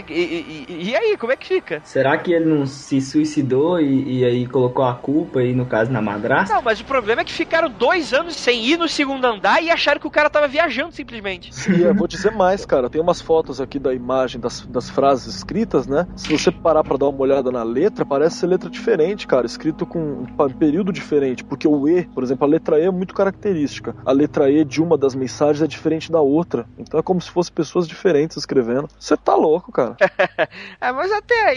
[SPEAKER 1] E aí, como é que fica?
[SPEAKER 6] Será que ele não se suicidou e aí colocou a culpa aí, no caso, na madrasta?
[SPEAKER 1] Não, mas o problema é que ficaram 2 anos sem ir no segundo andar e acharam que o cara tava viajando simplesmente.
[SPEAKER 7] E eu vou dizer mais, cara, tem umas fotos aqui da imagem das frases escritas, né? Se você parar pra dar uma olhada na letra, parece ser letra diferente, cara, escrito com um período diferente, porque o E, por exemplo, a letra E é muito característica. A letra E de uma das mensagens é diferente da outra. Então é como se fossem pessoas diferentes escrevendo. Você tá louco, cara.
[SPEAKER 1] Mas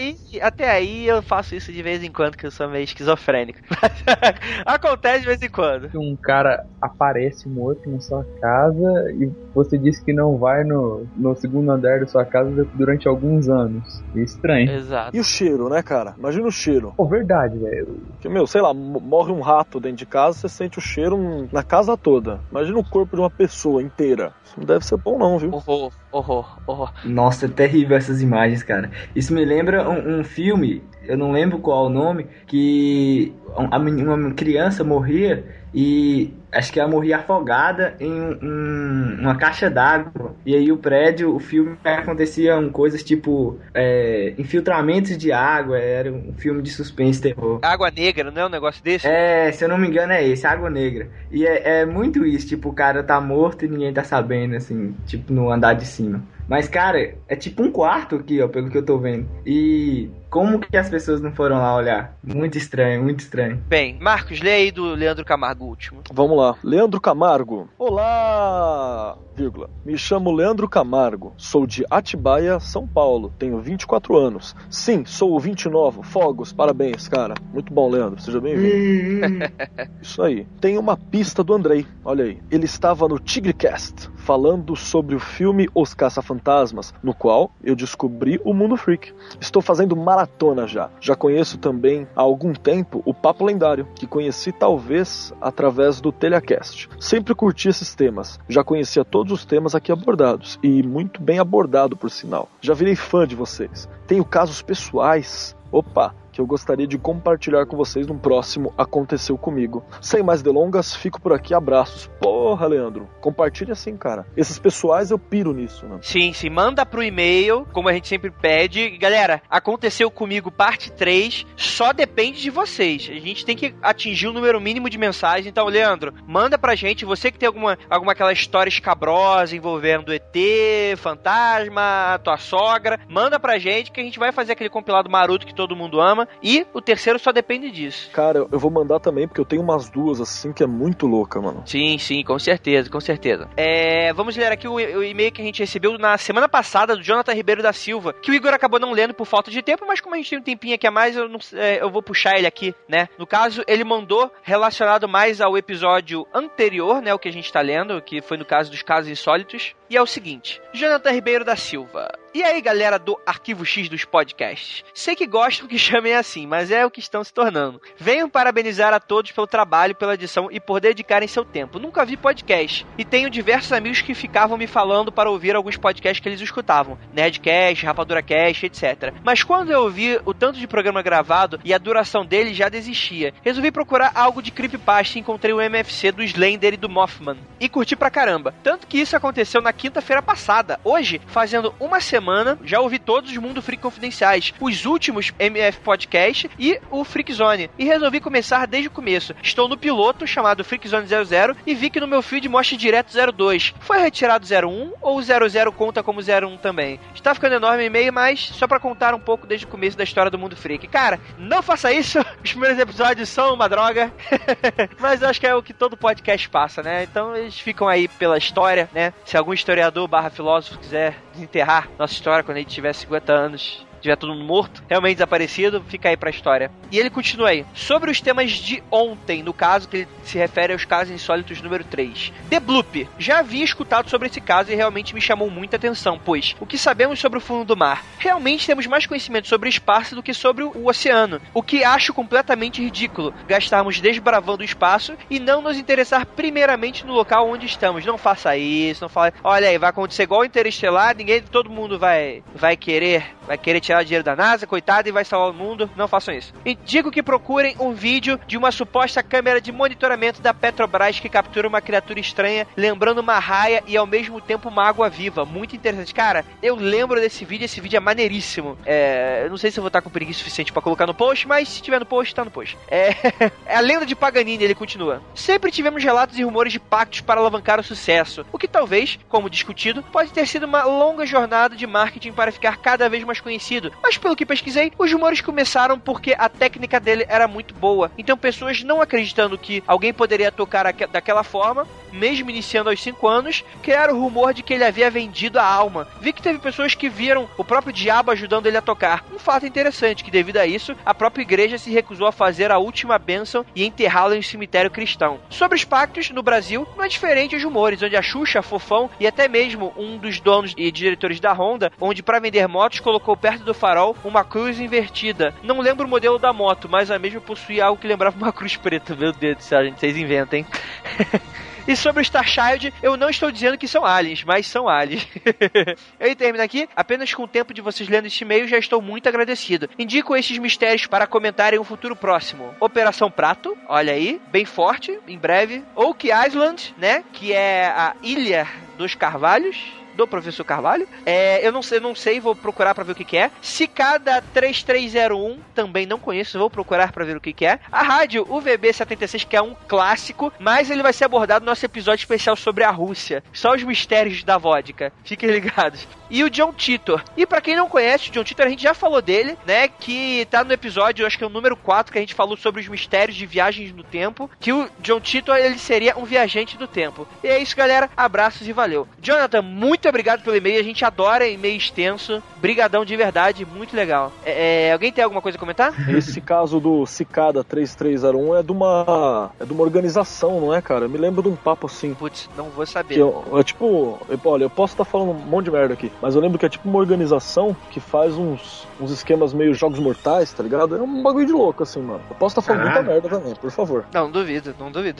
[SPEAKER 1] até aí eu faço isso de vez em quando, que eu sou meio esquizofrênico. Acontece de vez em quando.
[SPEAKER 8] Um cara aparece morto na sua casa e você disse que não vai no segundo andar da sua casa durante alguns anos. É estranho.
[SPEAKER 1] Exato.
[SPEAKER 7] E o cheiro, né, cara? Imagina o cheiro.
[SPEAKER 8] Pô, verdade, velho.
[SPEAKER 7] Que, sei lá, morre um rato dentro de casa, você sente o cheiro na casa toda. Imagina o corpo de uma pessoa inteira. Isso não deve ser bom não, viu?
[SPEAKER 1] Horror.
[SPEAKER 6] Nossa, é terrível essas imagens, cara. Isso me lembra um filme, eu não lembro qual o nome, que uma criança morria e acho que ela morria afogada em uma caixa d'água. E aí o filme aconteciam coisas tipo infiltramentos de água, era um filme de suspense e terror.
[SPEAKER 1] Água Negra, não é um negócio desse?
[SPEAKER 6] Se eu não me engano é esse, Água Negra. E é muito isso, tipo, o cara tá morto e ninguém tá sabendo, assim, tipo, no andar de cima. Mas, cara, é tipo um quarto aqui, ó, pelo que eu tô vendo. E como que as pessoas não foram lá olhar? Muito estranho, muito estranho.
[SPEAKER 1] Bem, Marcos, lê aí do Leandro Camargo último.
[SPEAKER 7] Vamos lá. Leandro Camargo. Olá, vírgula. Me chamo Leandro Camargo. Sou de Atibaia, São Paulo. Tenho 24 anos. Sim, sou o 29. Fogos, parabéns, cara. Muito bom, Leandro. Seja bem-vindo. Isso aí. Tem uma pista do Andrei. Olha aí. Ele estava no TigreCast, falando sobre o filme Os Caça-Fantasmas, no qual eu descobri o Mundo Freak. Estou fazendo maratona já. Já conheço também há algum tempo o Papo Lendário, que conheci talvez através do Telecast. Sempre curti esses temas. Já conhecia todos os temas aqui abordados, e muito bem abordado, por sinal. Já virei fã de vocês. Tenho casos pessoais. Que eu gostaria de compartilhar com vocês no próximo Aconteceu Comigo. Sem mais delongas, fico por aqui, abraços. Porra, Leandro, compartilha assim, cara. Esses pessoais eu piro nisso, né?
[SPEAKER 1] Sim, manda pro e-mail, como a gente sempre pede. Galera, Aconteceu Comigo parte 3, só depende de vocês. A gente tem que atingir o número mínimo de mensagens. Então, Leandro, manda pra gente, você que tem alguma aquela história escabrosa envolvendo ET, fantasma, tua sogra, manda pra gente que a gente vai fazer aquele compilado maroto que todo mundo ama. E o terceiro só depende disso.
[SPEAKER 7] Cara, eu vou mandar também, porque eu tenho umas duas, assim, que é muito louca, mano.
[SPEAKER 1] Sim, com certeza, com certeza. Vamos ler aqui o e-mail que a gente recebeu na semana passada, do Jonathan Ribeiro da Silva, que o Igor acabou não lendo por falta de tempo, mas como a gente tem um tempinho aqui a mais, eu vou puxar ele aqui, né? No caso, ele mandou relacionado mais ao episódio anterior, né? O que a gente tá lendo, que foi no caso dos casos insólitos. E é o seguinte, Jonathan Ribeiro da Silva. E aí, galera do Arquivo X dos podcasts? Sei que gostam que chamem assim, mas é o que estão se tornando. Venho parabenizar a todos pelo trabalho, pela edição e por dedicarem seu tempo. Nunca vi podcast. E tenho diversos amigos que ficavam me falando para ouvir alguns podcasts que eles escutavam. Nerdcast, RapaduraCast, etc. Mas quando eu ouvi o tanto de programa gravado e a duração dele, já desistia. Resolvi procurar algo de creepypasta e encontrei o MFC do Slender e do Mothman. E curti pra caramba. Tanto que isso aconteceu na quinta-feira passada. Hoje, fazendo uma semana, já ouvi todos os Mundo Freak Confidenciais, os últimos MF Podcast e o Freakzone. E resolvi começar desde o começo. Estou no piloto, chamado Freakzone 00, e vi que no meu feed mostra direto 02. Foi retirado 01 ou o 00 conta como 01 também? Está ficando enorme o e-mail, mas só pra contar um pouco desde o começo da história do Mundo Freak. Cara, não faça isso, os primeiros episódios são uma droga, mas eu acho que é o que todo podcast passa, né? Então eles ficam aí pela história, né? Se algum historiador / filósofo quiser desenterrar nossa história quando a gente tiver 50 anos, tiver todo mundo morto, realmente desaparecido, fica aí pra história. E ele continua aí. Sobre os temas de ontem, no caso que ele se refere aos casos insólitos número 3. The Bloop. Já havia escutado sobre esse caso e realmente me chamou muita atenção, pois o que sabemos sobre o fundo do mar? Realmente temos mais conhecimento sobre o espaço do que sobre o oceano, o que acho completamente ridículo, gastarmos desbravando o espaço e não nos interessar primeiramente no local onde estamos. Não faça isso, não fale, olha aí, vai acontecer igual o Interestelar, todo mundo vai querer tirar dinheiro da NASA, coitado, e vai salvar o mundo. Não façam isso. E digo que procurem um vídeo de uma suposta câmera de monitoramento da Petrobras que captura uma criatura estranha, lembrando uma raia e ao mesmo tempo uma água viva. Muito interessante. Cara, eu lembro desse vídeo, esse vídeo é maneiríssimo. Eu não sei se eu vou estar com preguiça suficiente pra colocar no post, mas se tiver no post, tá no post. É a lenda de Paganini, ele continua. Sempre tivemos relatos e rumores de pactos para alavancar o sucesso, o que talvez, como discutido, pode ter sido uma longa jornada de marketing para ficar cada vez mais conhecido. Mas pelo que pesquisei, os rumores começaram porque a técnica dele era muito boa. Então pessoas não acreditando que alguém poderia tocar daquela forma, mesmo iniciando aos 5 anos, criaram o rumor de que ele havia vendido a alma. Vi que teve pessoas que viram o próprio diabo ajudando ele a tocar. Um fato interessante, que devido a isso, a própria igreja se recusou a fazer a última bênção e enterrá-lo em um cemitério cristão. Sobre os pactos, no Brasil, não é diferente os rumores, onde a Xuxa, Fofão e até mesmo um dos donos e diretores da Honda, onde para vender motos colocou perto do farol uma cruz invertida. Não lembro o modelo da moto, mas a mesma possuía algo que lembrava uma cruz preta. Meu Deus do céu, gente, vocês inventam, hein? E sobre o Starchild, eu não estou dizendo que são aliens, mas são aliens. Eu termino aqui, apenas com o tempo de vocês lendo este e-mail, já estou muito agradecido. Indico esses mistérios para comentarem um futuro próximo. Operação Prato, olha aí, bem forte, em breve. Oak Island, né, que é a Ilha dos Carvalhos, do Professor Carvalho. Eu não sei, vou procurar pra ver o que é. Cicada 3301, também não conheço, vou procurar pra ver o que é. A rádio UVB 76, que é um clássico, mas ele vai ser abordado no nosso episódio especial sobre a Rússia. Só os mistérios da vodka. Fiquem ligados. E o John Titor. E pra quem não conhece, o John Titor, a gente já falou dele, né, que tá no episódio, acho que é o número 4, que a gente falou sobre os mistérios de viagens no tempo, que o John Titor, ele seria um viajante do tempo. E é isso, galera. Abraços e valeu. Jonathan, muito obrigado pelo e-mail, a gente adora e-mail extenso, brigadão de verdade, muito legal. Alguém tem alguma coisa a comentar?
[SPEAKER 7] Esse caso do Cicada 3301 é de uma organização, não é, cara? Eu me lembro de um papo assim.
[SPEAKER 1] Putz, não vou saber.
[SPEAKER 7] Olha, eu posso estar falando um monte de merda aqui, mas eu lembro que é tipo uma organização que faz uns esquemas meio jogos mortais, tá ligado? É um bagulho de louco, assim, mano. Eu posso estar falando muita merda também, por favor.
[SPEAKER 1] Não duvido.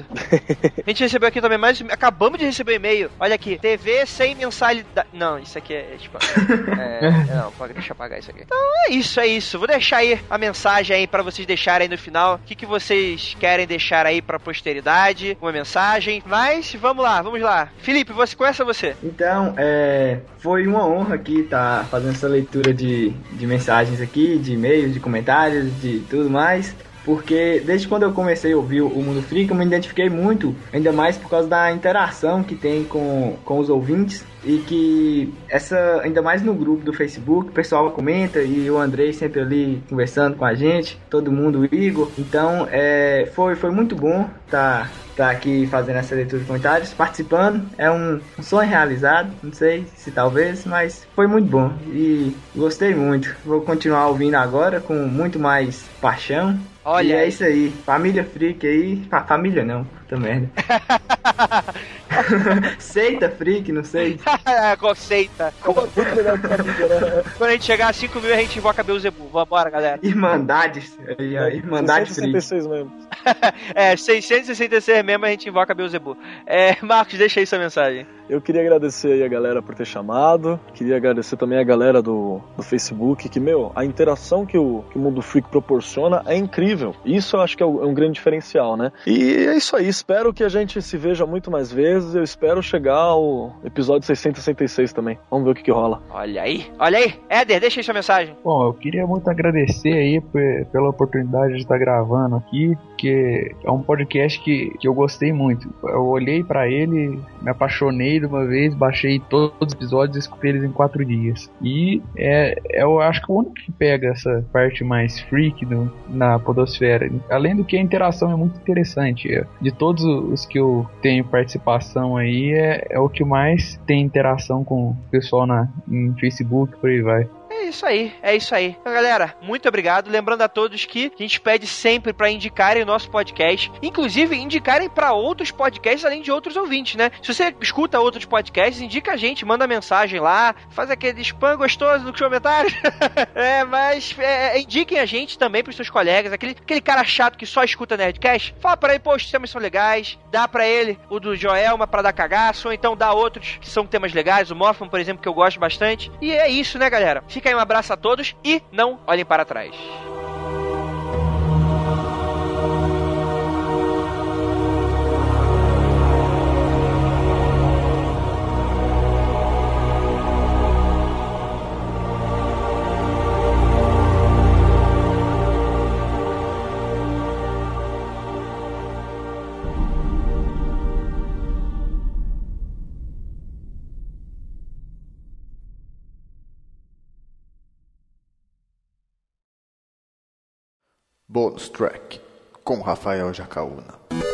[SPEAKER 1] A gente recebeu aqui também acabamos de receber e-mail. Olha aqui, TV sem mensalidade. Não, isso aqui é tipo... não, deixa eu apagar isso aqui. Então é isso. Vou deixar aí a mensagem aí pra vocês deixarem aí no final. O que vocês querem deixar aí pra posteridade? Uma mensagem. Mas, vamos lá. Felipe, começa você.
[SPEAKER 6] Então, foi uma honra aqui estar fazendo essa leitura de mensagens aqui, de e-mails, de comentários, de tudo mais. Porque desde quando eu comecei a ouvir o Mundo Freak, eu me identifiquei muito, ainda mais por causa da interação que tem com os ouvintes. E que ainda mais no grupo do Facebook, o pessoal comenta e o Andrei sempre ali conversando com a gente, todo mundo, o Igor. Então foi muito bom tá aqui fazendo essa leitura de comentários, participando. É um sonho realizado, não sei se talvez, mas foi muito bom e gostei muito. Vou continuar ouvindo agora com muito mais paixão.
[SPEAKER 1] Olha,
[SPEAKER 6] e é isso aí, família Freak aí, família não, puta merda. Seita Freak, não sei.
[SPEAKER 1] Qual seita? Quando a gente chegar a 5 mil, a gente invoca Beelzebub. Vambora, galera.
[SPEAKER 6] Irmandades. Irmandades
[SPEAKER 7] 666 mesmo.
[SPEAKER 1] 666 mesmo, a gente invoca Beelzebub. Marcos, deixa aí sua mensagem.
[SPEAKER 7] Eu queria agradecer aí a galera por ter chamado. Queria agradecer também a galera do Facebook, que, a interação que o Mundo Freak proporciona é incrível. Isso eu acho que é um grande diferencial, né? E é isso aí. Espero que a gente se veja muito mais vezes. Eu espero chegar ao episódio 666 também. Vamos ver o que rola.
[SPEAKER 1] Olha aí. Éder, deixa aí sua mensagem.
[SPEAKER 8] Bom, eu queria muito agradecer aí pela oportunidade de estar gravando aqui, porque é um podcast que eu gostei muito. Eu olhei pra ele, me apaixonei de uma vez, baixei todos os episódios e escutei eles em 4 dias. E eu acho que o único que pega essa parte mais freak na podosfera, além do que a interação é muito interessante. De todos os que eu tenho participação aí, é o que mais tem interação com o pessoal em Facebook, por aí vai.
[SPEAKER 1] É isso aí. Então, galera, muito obrigado. Lembrando a todos que a gente pede sempre pra indicarem o nosso podcast, inclusive indicarem pra outros podcasts, além de outros ouvintes, né? Se você escuta outros podcasts, indica a gente, manda mensagem lá, faz aquele spam gostoso no comentário. Mas indiquem a gente também pros seus colegas, aquele cara chato que só escuta Nerdcast. Fala pra ele, pô, os temas são legais, dá pra ele o do Joelma pra dar cagaço, ou então dá outros que são temas legais, o Mothman, por exemplo, que eu gosto bastante. E é isso, né, galera? Fica aí um abraço a todos e não olhem para trás.
[SPEAKER 3] Bônus Track, com Rafael Jacaúna.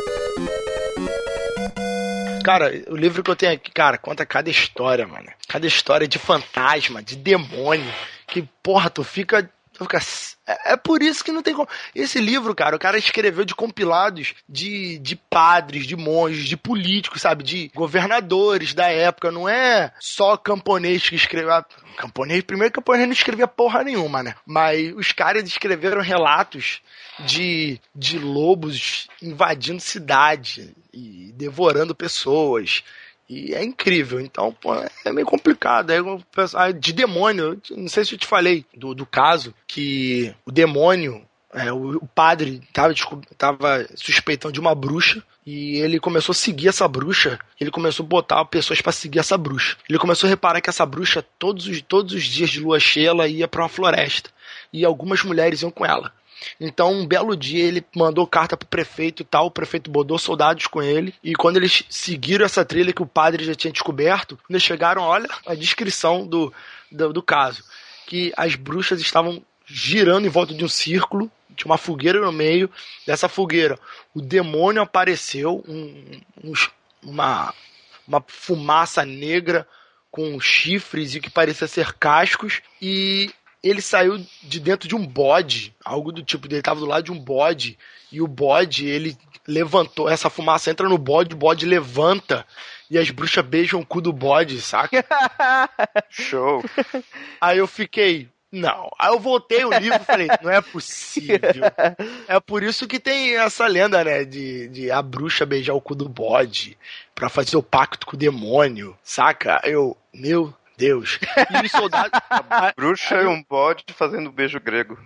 [SPEAKER 5] Cara, o livro que eu tenho aqui, cara, conta cada história, mano. Cada história de fantasma, de demônio. Que, porra, tu fica... É por isso que não tem como... Esse livro, cara, o cara escreveu de compilados de padres, de monges, de políticos, sabe? De governadores da época. Não é só camponês que escreveu... Primeiro camponês não escrevia porra nenhuma, né? Mas os caras escreveram relatos de lobos invadindo cidade. e devorando pessoas. E é incrível, então, pô, é meio complicado. Aí, de demônio, não sei se eu te falei do caso, que o demônio, o padre tava suspeitando de uma bruxa, e ele começou a seguir essa bruxa, ele começou a botar pessoas pra seguir essa bruxa. Ele começou a reparar que essa bruxa, todos os dias de lua cheia, ela ia pra uma floresta, e algumas mulheres iam com ela. Então, um belo dia, ele mandou carta pro prefeito e tal, o prefeito botou soldados com ele, e quando eles seguiram essa trilha que o padre já tinha descoberto, quando eles chegaram, olha a descrição do caso, que as bruxas estavam girando em volta de um círculo, tinha uma fogueira no meio dessa fogueira. O demônio apareceu, uma fumaça negra com chifres e que parecia ser cascos, e ele saiu de dentro de um bode, algo do tipo, ele estava do lado de um bode, e o bode, ele levantou, essa fumaça entra no bode, o bode levanta, e as bruxas beijam o cu do bode, saca?
[SPEAKER 4] Show!
[SPEAKER 5] Aí eu fiquei, não. Aí eu voltei o livro e falei, não é possível. É por isso que tem essa lenda, né, de a bruxa beijar o cu do bode pra fazer o pacto com o demônio, saca? Meu Deus. E os soldados...
[SPEAKER 4] A bruxa e um bode fazendo beijo grego.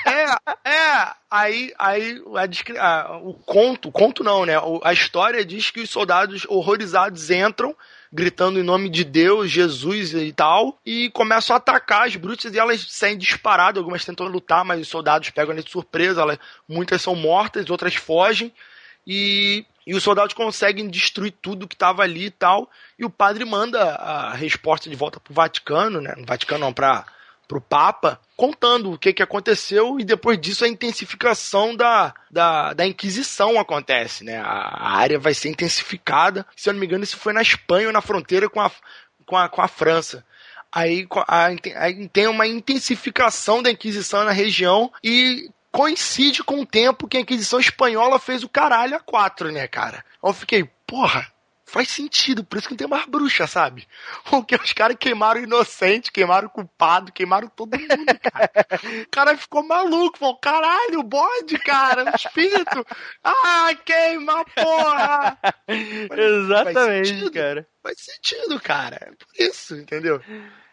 [SPEAKER 5] Aí o conto não, né? A história diz que os soldados horrorizados entram, gritando em nome de Deus, Jesus e tal, e começam a atacar as bruxas, e elas saem disparadas, algumas tentam lutar, mas os soldados pegam elas de surpresa, muitas são mortas, outras fogem, e os soldados conseguem destruir tudo que estava ali e tal, e o padre manda a resposta de volta pro Vaticano, né? No Vaticano não, pro Papa, contando o que aconteceu, e depois disso a intensificação da Inquisição acontece, né? A área vai ser intensificada, se eu não me engano isso foi na Espanha ou na fronteira com a França. Aí tem uma intensificação da Inquisição na região e coincide com o tempo que a Inquisição Espanhola fez o caralho a 4, né, cara? Eu fiquei, porra, faz sentido, por isso que não tem mais bruxa, sabe? Porque os caras queimaram o inocente, queimaram o culpado, queimaram todo mundo, cara. O cara ficou maluco, falou, caralho, o bode, cara, o espírito. Queima, porra!
[SPEAKER 1] Exatamente, cara.
[SPEAKER 5] Faz sentido, cara. É por isso, entendeu?